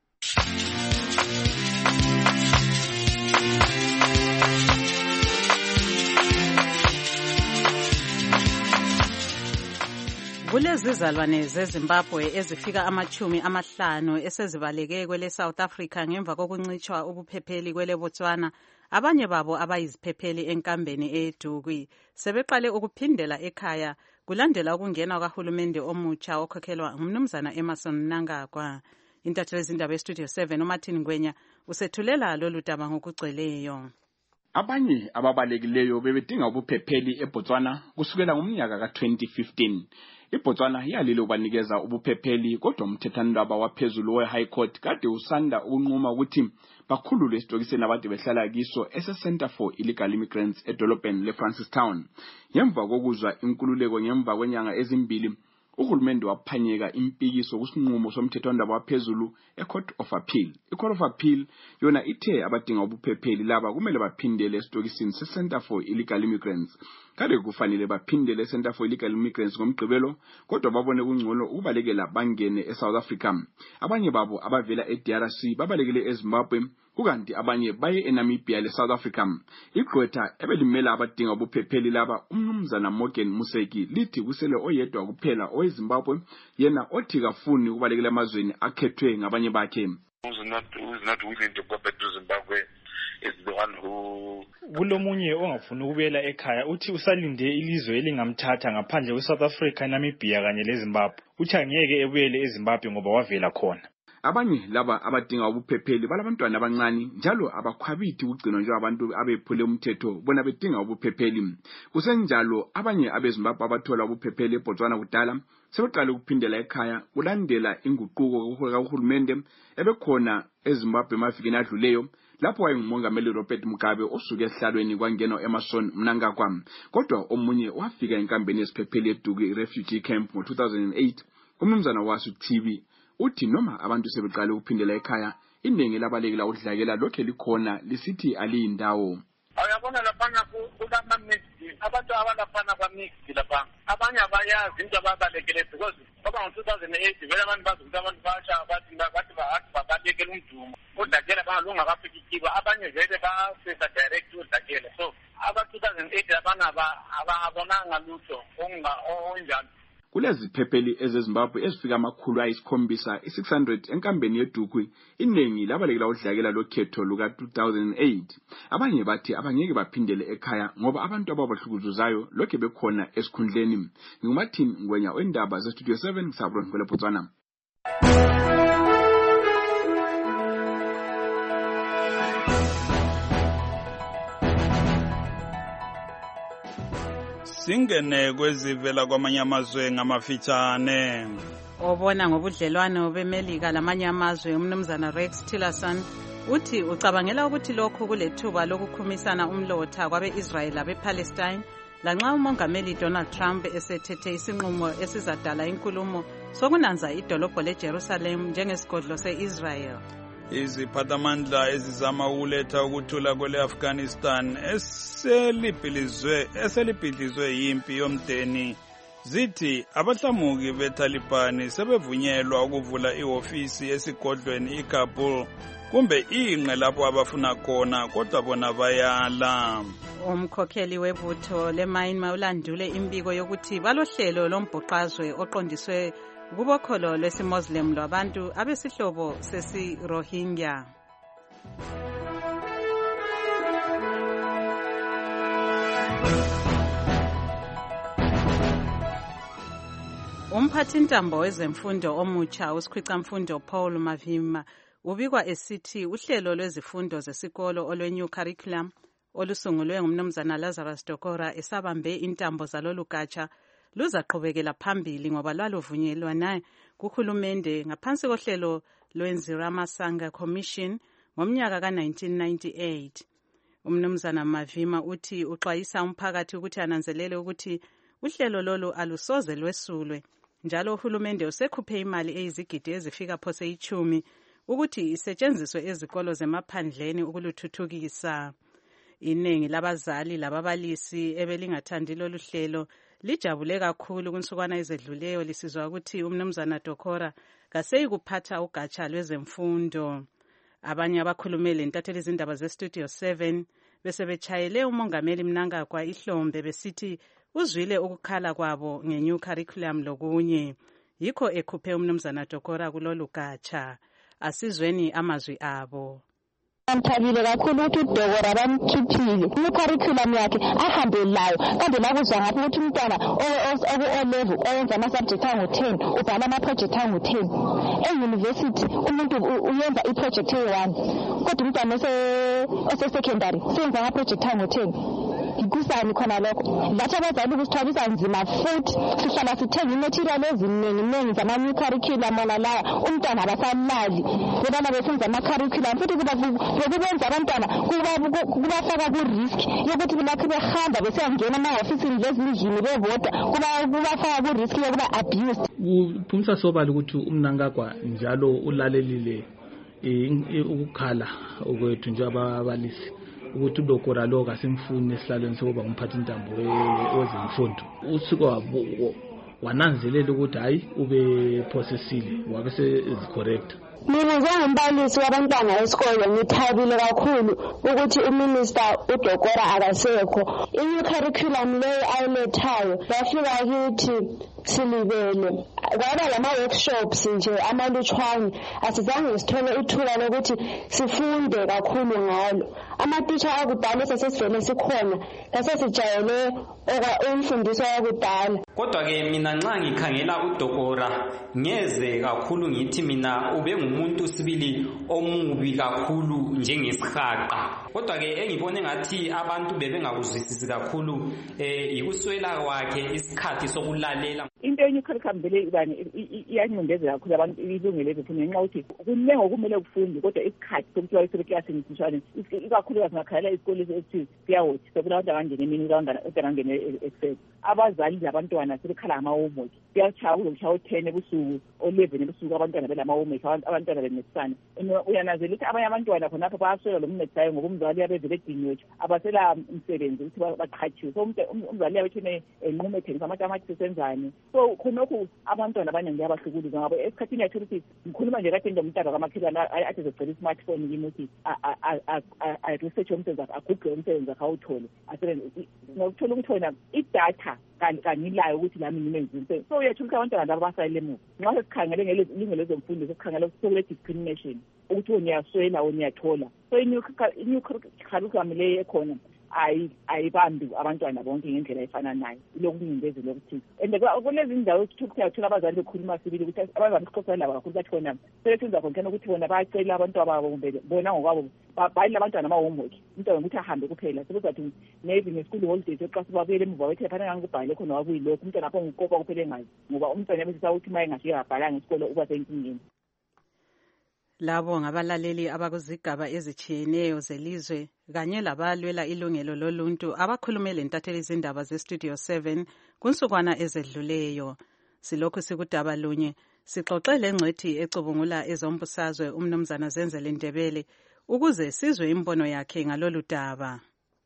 Speaker 21: Kulezizalwane zeZimbabwe ezifika 50 esezibaleke kwele South Africa ngemva kokuncitshwa ubuphepheli kwele Botswana. Abanye babo abayiziphepheli enkambeni eDugwi sebeqale ukuphindela ekhaya kulandela ukungena kahulumende omutsha okhokhelwa ngumnumzana Emerson Mnangagwa. Intatheli zindaba eStudio 7 uMartin Ngwenya usethulela lolu daba ngokugcweleyo.
Speaker 7: Abanye ababalekileyo bebedinga ubuphepheli eBotswana kusukela ngomnyaka ka-2015. iBotswana yalile ubanikeza ubuphepheli, kodwa umthethandaba waphezulu we-High Court kade usanda ukunquma ukuthi bakhulule isitokiseni abantu behlala kiso ese-Center for Illegal Immigrants edolobheni leFrancistown. Ngemva kokuzwa inkululeko ngemva kwenyanga ezimbili, uhulumende waphanyeka impikiso kusinqumo somthethandaba waphezulu eCourt of Appeal. iCourt of Appeal yona ithe abadinga ubuphepheli laba kumele baphindele esitokisini se-Center for Illegal Immigrants. Kade kufanele baphindele eCenter for Illegal Immigrants ngomgqibelo, kodwa babone kungcono ukubalekela bangene eSouth Africa. Abanye babo abavela eDRC babalekele eZimbabwe, kukanti abanye baye eNamibia leSouth Africa. Igqwetha ebelimela abadinga ubuphepheli laba umnumzana Morgan Museki lithi kusele oyedwa kuphela oweZimbabwe, yena othi kafuni ukubalekela amazweni akhethwe ngabanye bakhe.
Speaker 8: Who's not willing to go back to Zimbabwe is the one who...
Speaker 9: Kulomunye ongafuna ukubuyela ekhaya uthi usalinde ilizwe elingamthatha ngaphandle kweSouth Africa, Namibia kanye leZimbabwe. Uthi angeke ebuyele eZimbabwe ngoba wavela khona.
Speaker 7: Abanye laba abadinga ubuphepheli balabantwana abancane njalo abakhwabithi ukugcinwa njengabantu abephule umthetho, bona bedinga ubuphepheli. Kusenjalo abanye abeZimbabwe abathola ubuphepheli eBotswana kudala sebeqala ukuphindela ekhaya kulandela inguquko kahulumende ebekhona eZimbabwe emavikini adluleyo, lapho wayengumongameli Robert Mugabe osuke esihlalweni kwangena Emerson Mnangagwa. Kodwa omunye wafika enkambeni yesiphepheli eDugwi refugee camp ngo-2008, umnumzana wasu TV uthi noma abantu sebeqala ukuphindela ekhaya, iningi labalekela udlakela lokho likhona lisithi aliyindawo.
Speaker 8: Ayabona laphana kulama mixed, abantu abalaphana kwa mixed lapha. Abanye abayazi into ababalekele because ngoba ngo-2008 vele abantu bazi ukuthi abantu basha bathi babalekele umdumo. Udlakela bangalunga kafikisiwe, abanye vele basesa direct udlakela. So aba-2008 ababonanga lutho onjalo.
Speaker 7: Kulezi phepheli ezeZimbabwe ezifika 600 enkambeni yeDugwi, iningi labalekela udlakela lokhetho luka 2008. Abanye bathi abangeke baphindele ekhaya ngoba abantu ababahlukuzuzayo lokho bekhona esikhundleni. NguMartin Ngwenya wendaba zeStudio 7 Sabron kwele Botswana.
Speaker 20: Singene kwezivela kwamanye amazwe ngamafitshane.
Speaker 21: Obona ngobudlelwano beMelika lamanye amazwe umnumzana Rex Tillerson uthi ucabangela ukuthi lokho kulethuba lokukhumisana umlotha kwabe-Israel labe-Palestine lanxa umongameli Donald Trump esethethe isinqumo esizadala inkulumo sokunanza idolobho leJerusalem njengesigodlo se-Israel.
Speaker 20: Iziphathamandla ezizama ukuletha ukuthula kwele-Afghanistan eselibhidlizwe yimpi yomdeni zithi abahlamuki beTaliban sebevunyelwa ukuvula ihofisi esigodlweni iKabul kumbe ingqe lapho abafuna khona, kodwa bona bayala.
Speaker 21: Umkhokheli webutho leMyanmar ulandule imbiko yokuthi balohlelo lombhuqazwe oqondiswe kubokholo lwesiMuslim lwabantu abesihlobo sesi-Rohingya. Umphathintambo wezemfundo omutsha usikhwicamfundo Paul Mavima ubikwa esithi uhlelo lwezifundo zesikolo olwe-new curriculum olusungulwe ngumnumzana Lazarus Dokora esabambe intambo zalolu gatsha luzaqhubekela phambili ngoba lwaluvunyelwana kuhulumende ngaphansi kohlelo lwenzirama Sanga Commission ngomnyaka ka-1998. Umnumzana Mavima uthi uxwayisa umphakathi ukuthi ananzelele ukuthi uhlelo lolu alusoze lwesulwe njalo uhulumende usekhuphe imali eyizigidi ezifika phose 10 ukuthi isetshenziswe ezikolo zemaphandleni ukuluthuthukisa. Iningi labazali lababalisi ebelingathandi lolu hlelo lijabule kakhulu kunsukwana ezedluleyo lisizwa ukuthi umnumzana Dokora kaseyi kuphatha ugatsha lwezemfundo. Abanye abakhulumele ntatheli izindaba zeStudio 7 besebechayele umongameli Mnangagwa ihlombe besithi uzwile ukukhala kwabo nge-new curriculum lokunye. Yikho ekhuphe umnumzana Dokora kulolu gatsha. Asizweni amazwi abo.
Speaker 1: Ngithabile kakhulu ukuthi uDokora bamkhiphile i-curriculum yakhe ahambe layo kanti lakuzwa ngapha ukuthi umntwana oku-O-level oyenza ama-subject angu-10 ubhala ama-project angu-10 e-university umuntu uyenza i-project eyi-1 kodwa umntwana ose-secondary useyenza ama-project angu-10 ikusani khona lokho lathi abazali kusithwalisa nzima futhi sihlala sithenga imaterial eziningi zama-new curriculum wona lawa umntwana abasalali bebana besenza ama-curriculum futhi bekubenza abantwana kubafaka ku-risk yokuthi belakhe behamba besiyangena amahhofisini lezindlini bebodwa kubafaka ku-risk yokuba abused.
Speaker 10: Kuphumisa sobala ukuthi uMnangagwa njalo ulalelile ukukhala okwethu njengababalisi ukuthi uDokora lo kasimfuni esihlalweni sokuba ngumphathintambo wezemfundo. Usuke wananzelela ukuthi hayi ube processile wabe sezicorrect.
Speaker 1: Mina njengombalisi wabantwana esikole ngithabile kakhulu ukuthi uMinister uDokora akasekho. I-new curriculum leyo ayilethayo yafika kithi silibele kwaba lama-workshops nje amalutshwane asizange sithole ithuba lokuthi sifunde kakhulu ngalo. Amatitsha akudala sesivele sikhona sasesijayele imfundiso yakudala.
Speaker 11: Kodwa-ke mina nxa ngikhangela uDokora ngeze kakhulu ngithi mina ube ngumuntu sibili omubi kakhulu njengesihaqa. Kodwa-ke engibone ngathi abantu bebengakuzwisisi kakhulu ikuswela kwakhe isikhathi sokulalela.
Speaker 12: Into yenye curriculum vele iyancindezela kakhulu abantu ilungelo lezifundo ngenxa yokuthi kunenge okumele kufunde kodwa isikhathi sokuthi wayesebeklasini sishwane ikakhulukazi ngakhalela isikole esithi siyawothi sekulabantu abangene emini abantu abangene ekuseni. Abazali labantwana sebekhala ngama-homework kuyatshaya kuzokushaya u-10 ebusuku o-11 ebusuku abantwana belama-homework abantwana bencedisana. Uyananzela ukuthi abanye abantwana khonapho bayaswela lo mncedisayo ngoba umzali yabevele ediniwe abasela msebenzi ukuthi baqhatshiwe. So umzali yabethene enqume ethengisa amatamatisi senzani. So khonokho abantwana abaningi yabahlukuluza ngabo esikhathini yakhe ukuthi ngikhuluma nje kade ngomntana kamakhelwane athi ezogcela i-smartphone kimi ukuthi a-research umsebenzi wakhe agoogle umsebenzi wakhe awuthole ngokuthola ukuthi wena idatha kanyilayo ukuthi lami ngimenze umsebenzi. So uyathola ukuthi abantwana labo basayile emuva nxa sesikhangele ngelilungelo lezemfundo sesikhangele discrimination ukuthi wena uyaswela wena uyathola. So i-new curriculum leyo ekhona ayibambi abantwana bonke ngendlela efana nayo ilokuncindezela okuthile. And kulezi ndawo uthola abazali bekhuluma sibili ukuthi abazali besikhohlane labo kakhulu bathi bona sebesenza khona ukuthi bona bayacela abantwana babo kumbe bona ngokwabo bayile abantwana ama-homework umntwana ukuthi ahambe kuphela sebezathi maybe ngesikulu holidays yoxa sibabuyele emuva wethi phana ngangikubhalele khona wakuyilokhu umntwana apho ngukopa kuphela engazi ngoba umntwana yabesisa ukuthi uma engafika abhalanga isikolo uba senkingeni.
Speaker 21: Labo ngabalaleli abakuzigaba ezitshiyeneyo zelizwe kanye labalwela ilungelo loluntu abakhulumele ntatheli izindaba zeStudio 7 kunsukwana ezedluleyo. Silokhu sikudaba lunye sixoxe lengcwethi ecubungula ezombusazwe umnumzana Zenzele Ndebele ukuze sizwe imbono yakhe ngalolu daba.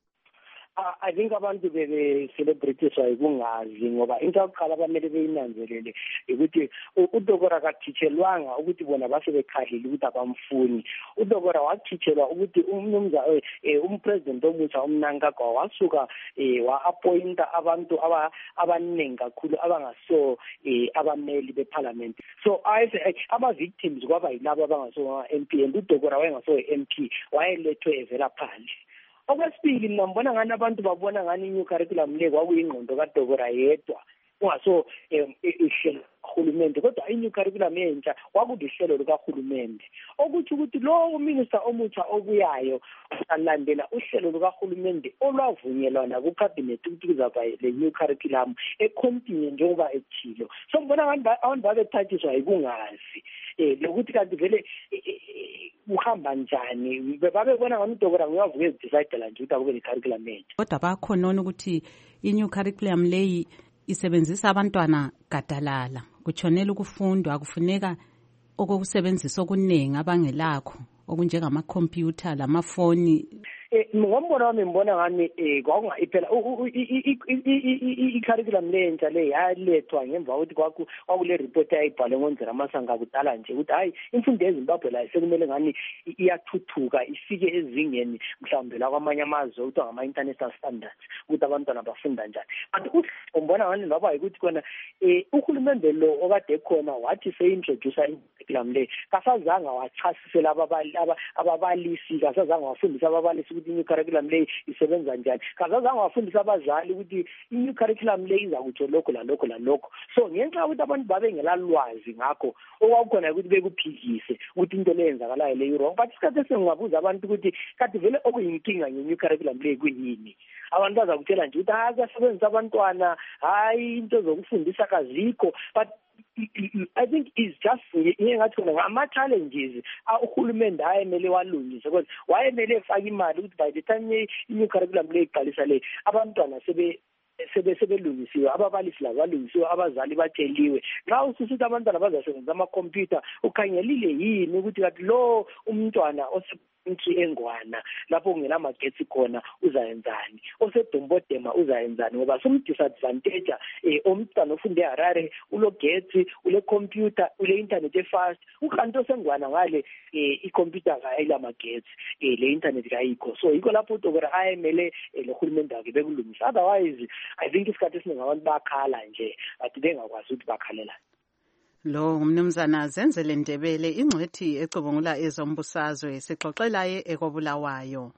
Speaker 16: I think abantu bebe-celebratiswa yikungazi ngoba into yokuqala abamele beyinanzelele ukuthi uDokora akathitshelwanga ukuthi bona basebekhalile ukuthi abamfuni. uDokora wathitshelwa ukuthi umpresident omutsha uMnangagwa wasuka wa-appointa abantu abaningi kakhulu abangaso abameli beparliament. So ama-victims kwaba yilabo abangaso MP and uDokora wayengaso MP wayelethwe evela phandle. Okwesibili mina ngibona ngani abantu babona ngani i-new curriculum le kwakuyingqondo kaDokora yedwa
Speaker 23: ungaso ihlelo kahulumende, kodwa i-new curriculum entsha kwakulihlelo likahulumende, okuthi ukuthi lowo minister omutsha obuyayo alandela uhlelo lukahulumende olwavunyelwana ku-cabinet ukuthi kuzaba le-new curriculum econtinue njengoba ethilo. So ngibona abantu babethathiswa yikungazi lokuthi kanti vele uhamba njani, babebona ngani udokotela nguyavuka ezidecide nje ukuthi akube ne-curriculum entsha.
Speaker 21: Kodwa bakhonona ukuthi i-new curriculum leyi isebenzisa abantwana gadalala, kutshonela ukufundwa, akufuneka okokusebenzisa okuningi abangelakho okunjengamakhompyutha lamafoni.
Speaker 23: Ngombono wami ngibona ngani kwakungayiphela i-curriculum lentsha le yalethwa ngemva kokuthi kwakule report ayibhale ngonzera amasanga kudala nje ukuthi hayi imfundo yeZimbabwe la sekumele ngani iyathuthuka ifike ezingeni mhlawumbe la kwamanye amazwe ukuthi ngama-international standards ukuthi abantwana bafunda njani. Kanti umbona ngani laba ukuthi khona uhulumende lo okade khona wathi se-introduce i-curriculum le kasazanga wachasisela ababalisi, kasazanga wafundisa ababalisi ukuthi i-new curriculum le isebenza njani, kasazanga wafundisa abazali ukuthi i-new curriculum le iza kutsho lokho lalokho lalokho. So ngenxa yokuthi abantu babengelalwazi ngakho okwakukhona ukuthi bekuphikise ukuthi into le yenzakalayo le wrong, but isikhathi esingabuza abantu ukuthi kade vele okuyinkinga nge-new curriculum le kuyini. Abantu bazakutshela nje ukuthi kuyasebenzisa abantwana, hayi into zokufundisa kazikho, but I think it's just ngathi khona ama-challenges uhulumende ayemele walungise because wayemele efake imali ukuthi by the time i-new curriculum le iqalisa le abantwana sebelungisiwe, ababalisi labo balungisiwe, abazali batsheliwe. Nxa ususithi abantwana bazasebenzisa amakhompyutha ukhangelile yini ukuthi kathi lo umntwana engwana lapho kungelamagetsi khona uzayenzani, osedombodema uzayenzani, ngoba somdisadvantage umntwana ofunde eHarare ulogetsi, ule computer, ule internet efast, ukanti osengwana ngale icomputer ayilamagetsi, le internet kayikho. So yikho lapho udokotela ayemele lo hulumende wakhe bekulungisa. Otherwise I think isikhathi esiningi abantu bakhala nje but bengakwazi ukuthi bakhalela.
Speaker 21: Lo ngumnumzana Zenzele Ndebele, ingcwethi ecubungula ezombusazwe, sixoxelaye ekobulawayo.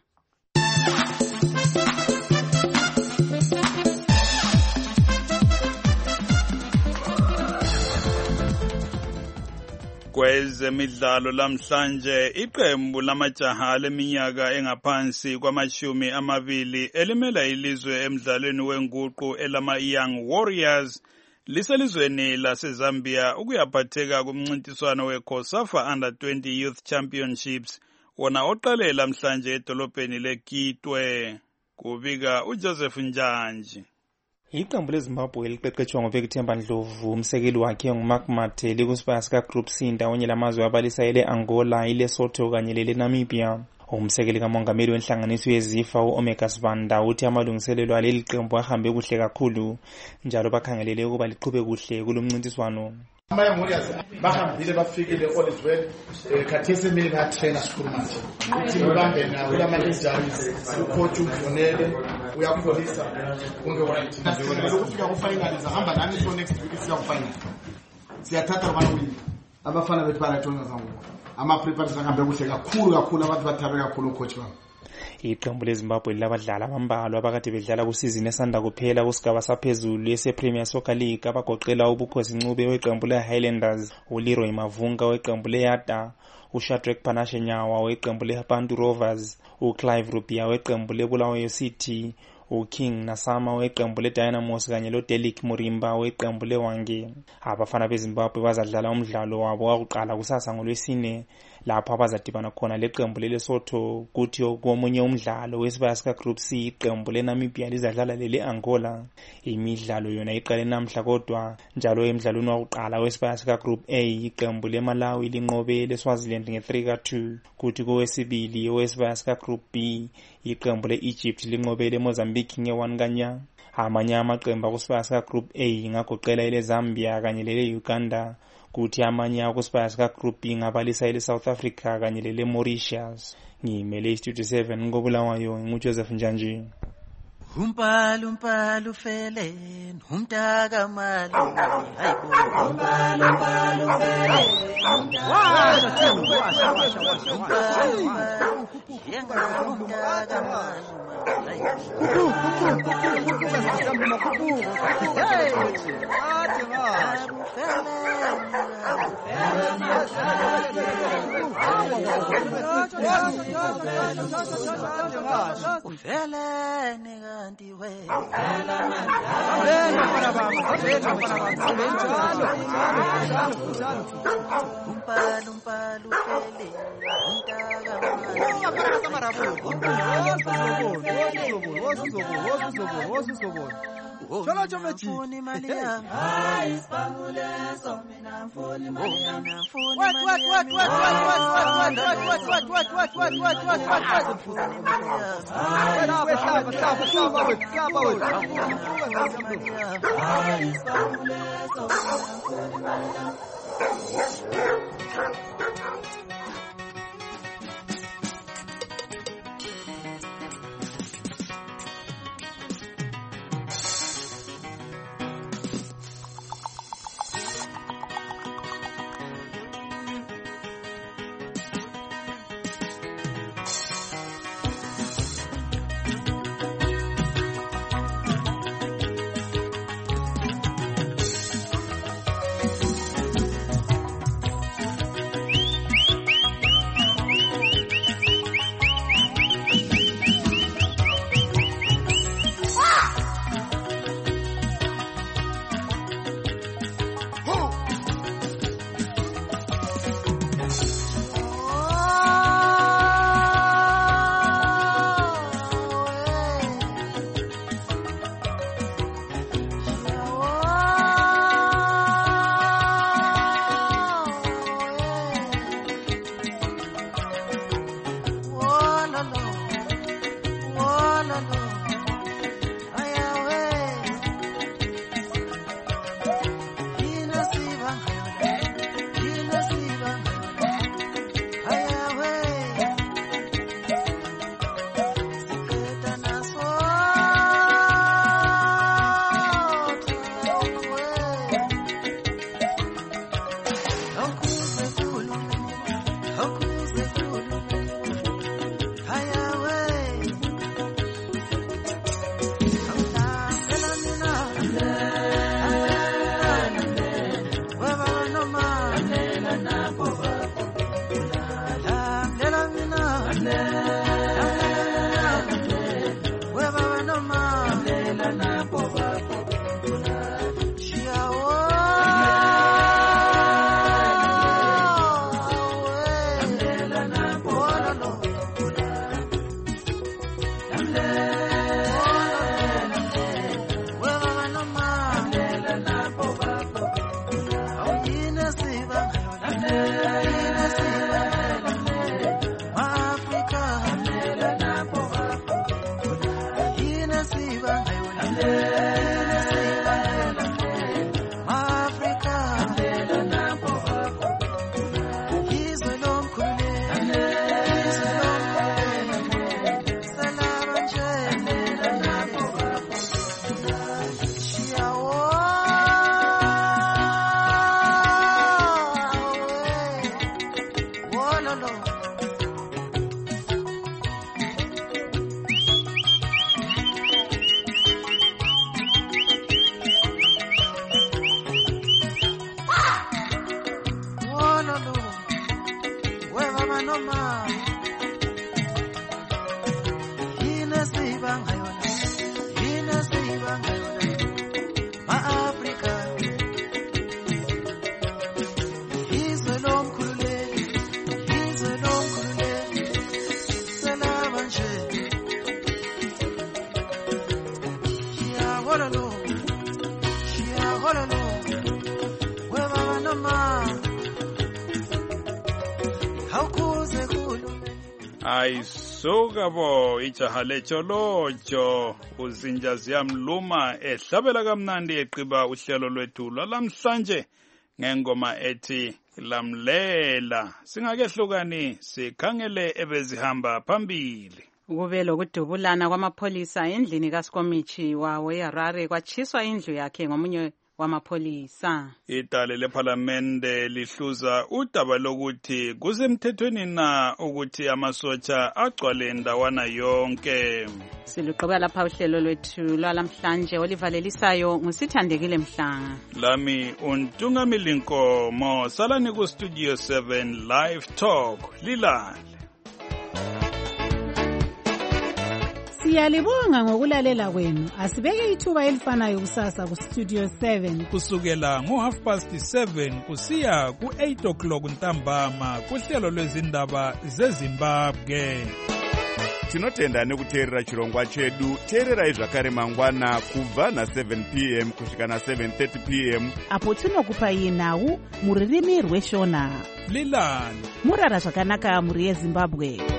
Speaker 20: Kwezemidlalo lamhlanje iqembu lamajaha leminyaka engaphansi kwamashumi amabili elimela ilizwe emdlalweni wenguqu elama Young Warriors liselizweni laseZambia ukuyaphatheka kumncintiswano weCOSAFA Under 20 Youth Championships wona oqale lamhlanje edolobheni leKitwe. Kubika uJoseph Njanji.
Speaker 26: Iqembu leZimbabwe liqeqetshwa nguVictor Ndlovu, umsekeli wakhe nguMark Mathe, likusibaya sika-Group C ndawonye lamazwe abalisa ele-Angola, iLesotho kanye lele-Namibia. Umsekeli kamongameli wenhlanganiso yeZIFA u-Omega Sibanda uthi amalungiselelo aleli qembu ahambe kuhle kakhulu, njalo bakhangelele ukuba liqhube kuhle kulomncintiswano.
Speaker 4: Ama-Young Warriors bahambile bafikile all is well. Khathesi emele bayatraina sikhulu manje uthi ubambena kulama-injuries, ucoach umvunele uyakholisa konke right. Ukufika ku-final zahamba nani so next week siya ku-final. Siyathatha abantu abafana bethu banatshona zangoku. Ama-preparation ahambe kuhle kakhulu abantu bathabe kakhulu ucoach wabo.
Speaker 26: Iqembu leZimbabwe labadlali abambalwa abakade bedlala kusizini esanda kuphela kusigaba saphezulu ese-Premier Soccer League abagoqela uBukhosi Ncube weqembu le-Highlanders, uLeroy Mavunga weqembu le-Yata, uShadrack Panashe Nyawa weqembu le-Bantu Rovers, uClive Rupia weqembu le-Bulawayo City, uKing Nasama weqembu le-Dynamos kanye loDelic Murimba weqembu le-Hwange. Abafana beZimbabwe bazadlala umdlalo wabo wakuqala kusasa ngoLwesine lapho abazadibana khona leqembu leLesotho, kuthi komunye umdlalo wesibaya sika-Group C iqembu leNamibia lizadlala lele-Angola. Imidlalo yona iqale namhla kodwa njalo emdlalweni wakuqala wesibaya sika-Group A iqembu leMalawi linqobe leSwaziland nge-3-2, kuthi kowesibili wesibaya sika-Group B iqembu le-Egypt linqobe leMozambique nge-1-0. Amanye amaqembu akusibaya sika-Group A ngagoqela eleZambia kanye lele-Uganda, kuthi amanye akusibaya sika-Group B ngabalisa ele-South Africa kanye lele-Mauritius. Ngimele iStudio 7 ngobulawayo nguJoseph Njanji.
Speaker 13: Umpalu fele umtaka malu hayibo umpalu fele umtaka malu Uvelene kanti we umpalu fele
Speaker 20: Ayisukabo ijaha lecholotsho uzinja ziyamluma ehlabela kamnandi eqiba uhlelo lwethu lwalamhlanje ngengoma ethi lamlela. Singakehlukani sikhangele ebezihamba phambili.
Speaker 21: Kube lokudubulana kwamapholisa endlini kaSkomichi wawe Harare kwatshiswa indlu yakhe ngomunye wamapholisa.
Speaker 20: Idale lephalamende lihluza udaba lokuthi kusemthethweni na ukuthi amasotsha agcwale ndawana yonke.
Speaker 21: Siluqhubeka lapha uhlelo lwethu lwalamhlanje olivalelisayo nguSithandekile Mhlanga.
Speaker 20: Lami uNtungamili Nkomo, salani ku Studio 7 Live Talk lilale.
Speaker 2: Siyalibonga ngokulalela kwenu. Asibeke ithuba elifanayo kusasa ku Studio 7
Speaker 3: kusukela ngo7:30 kusiya ku8:00 ntambama kuhlelo lwezindaba zeZimbabwe.
Speaker 14: Tinotenda nekuteerera chirongwa chedu. Teererai zvakare mangwana kubva na7 p.m. kusvika na7:30 p.m.
Speaker 2: apo tinokupai nhau muririmi rweshona.
Speaker 3: Lilani
Speaker 2: murara zvakanaka muri yeZimbabwe.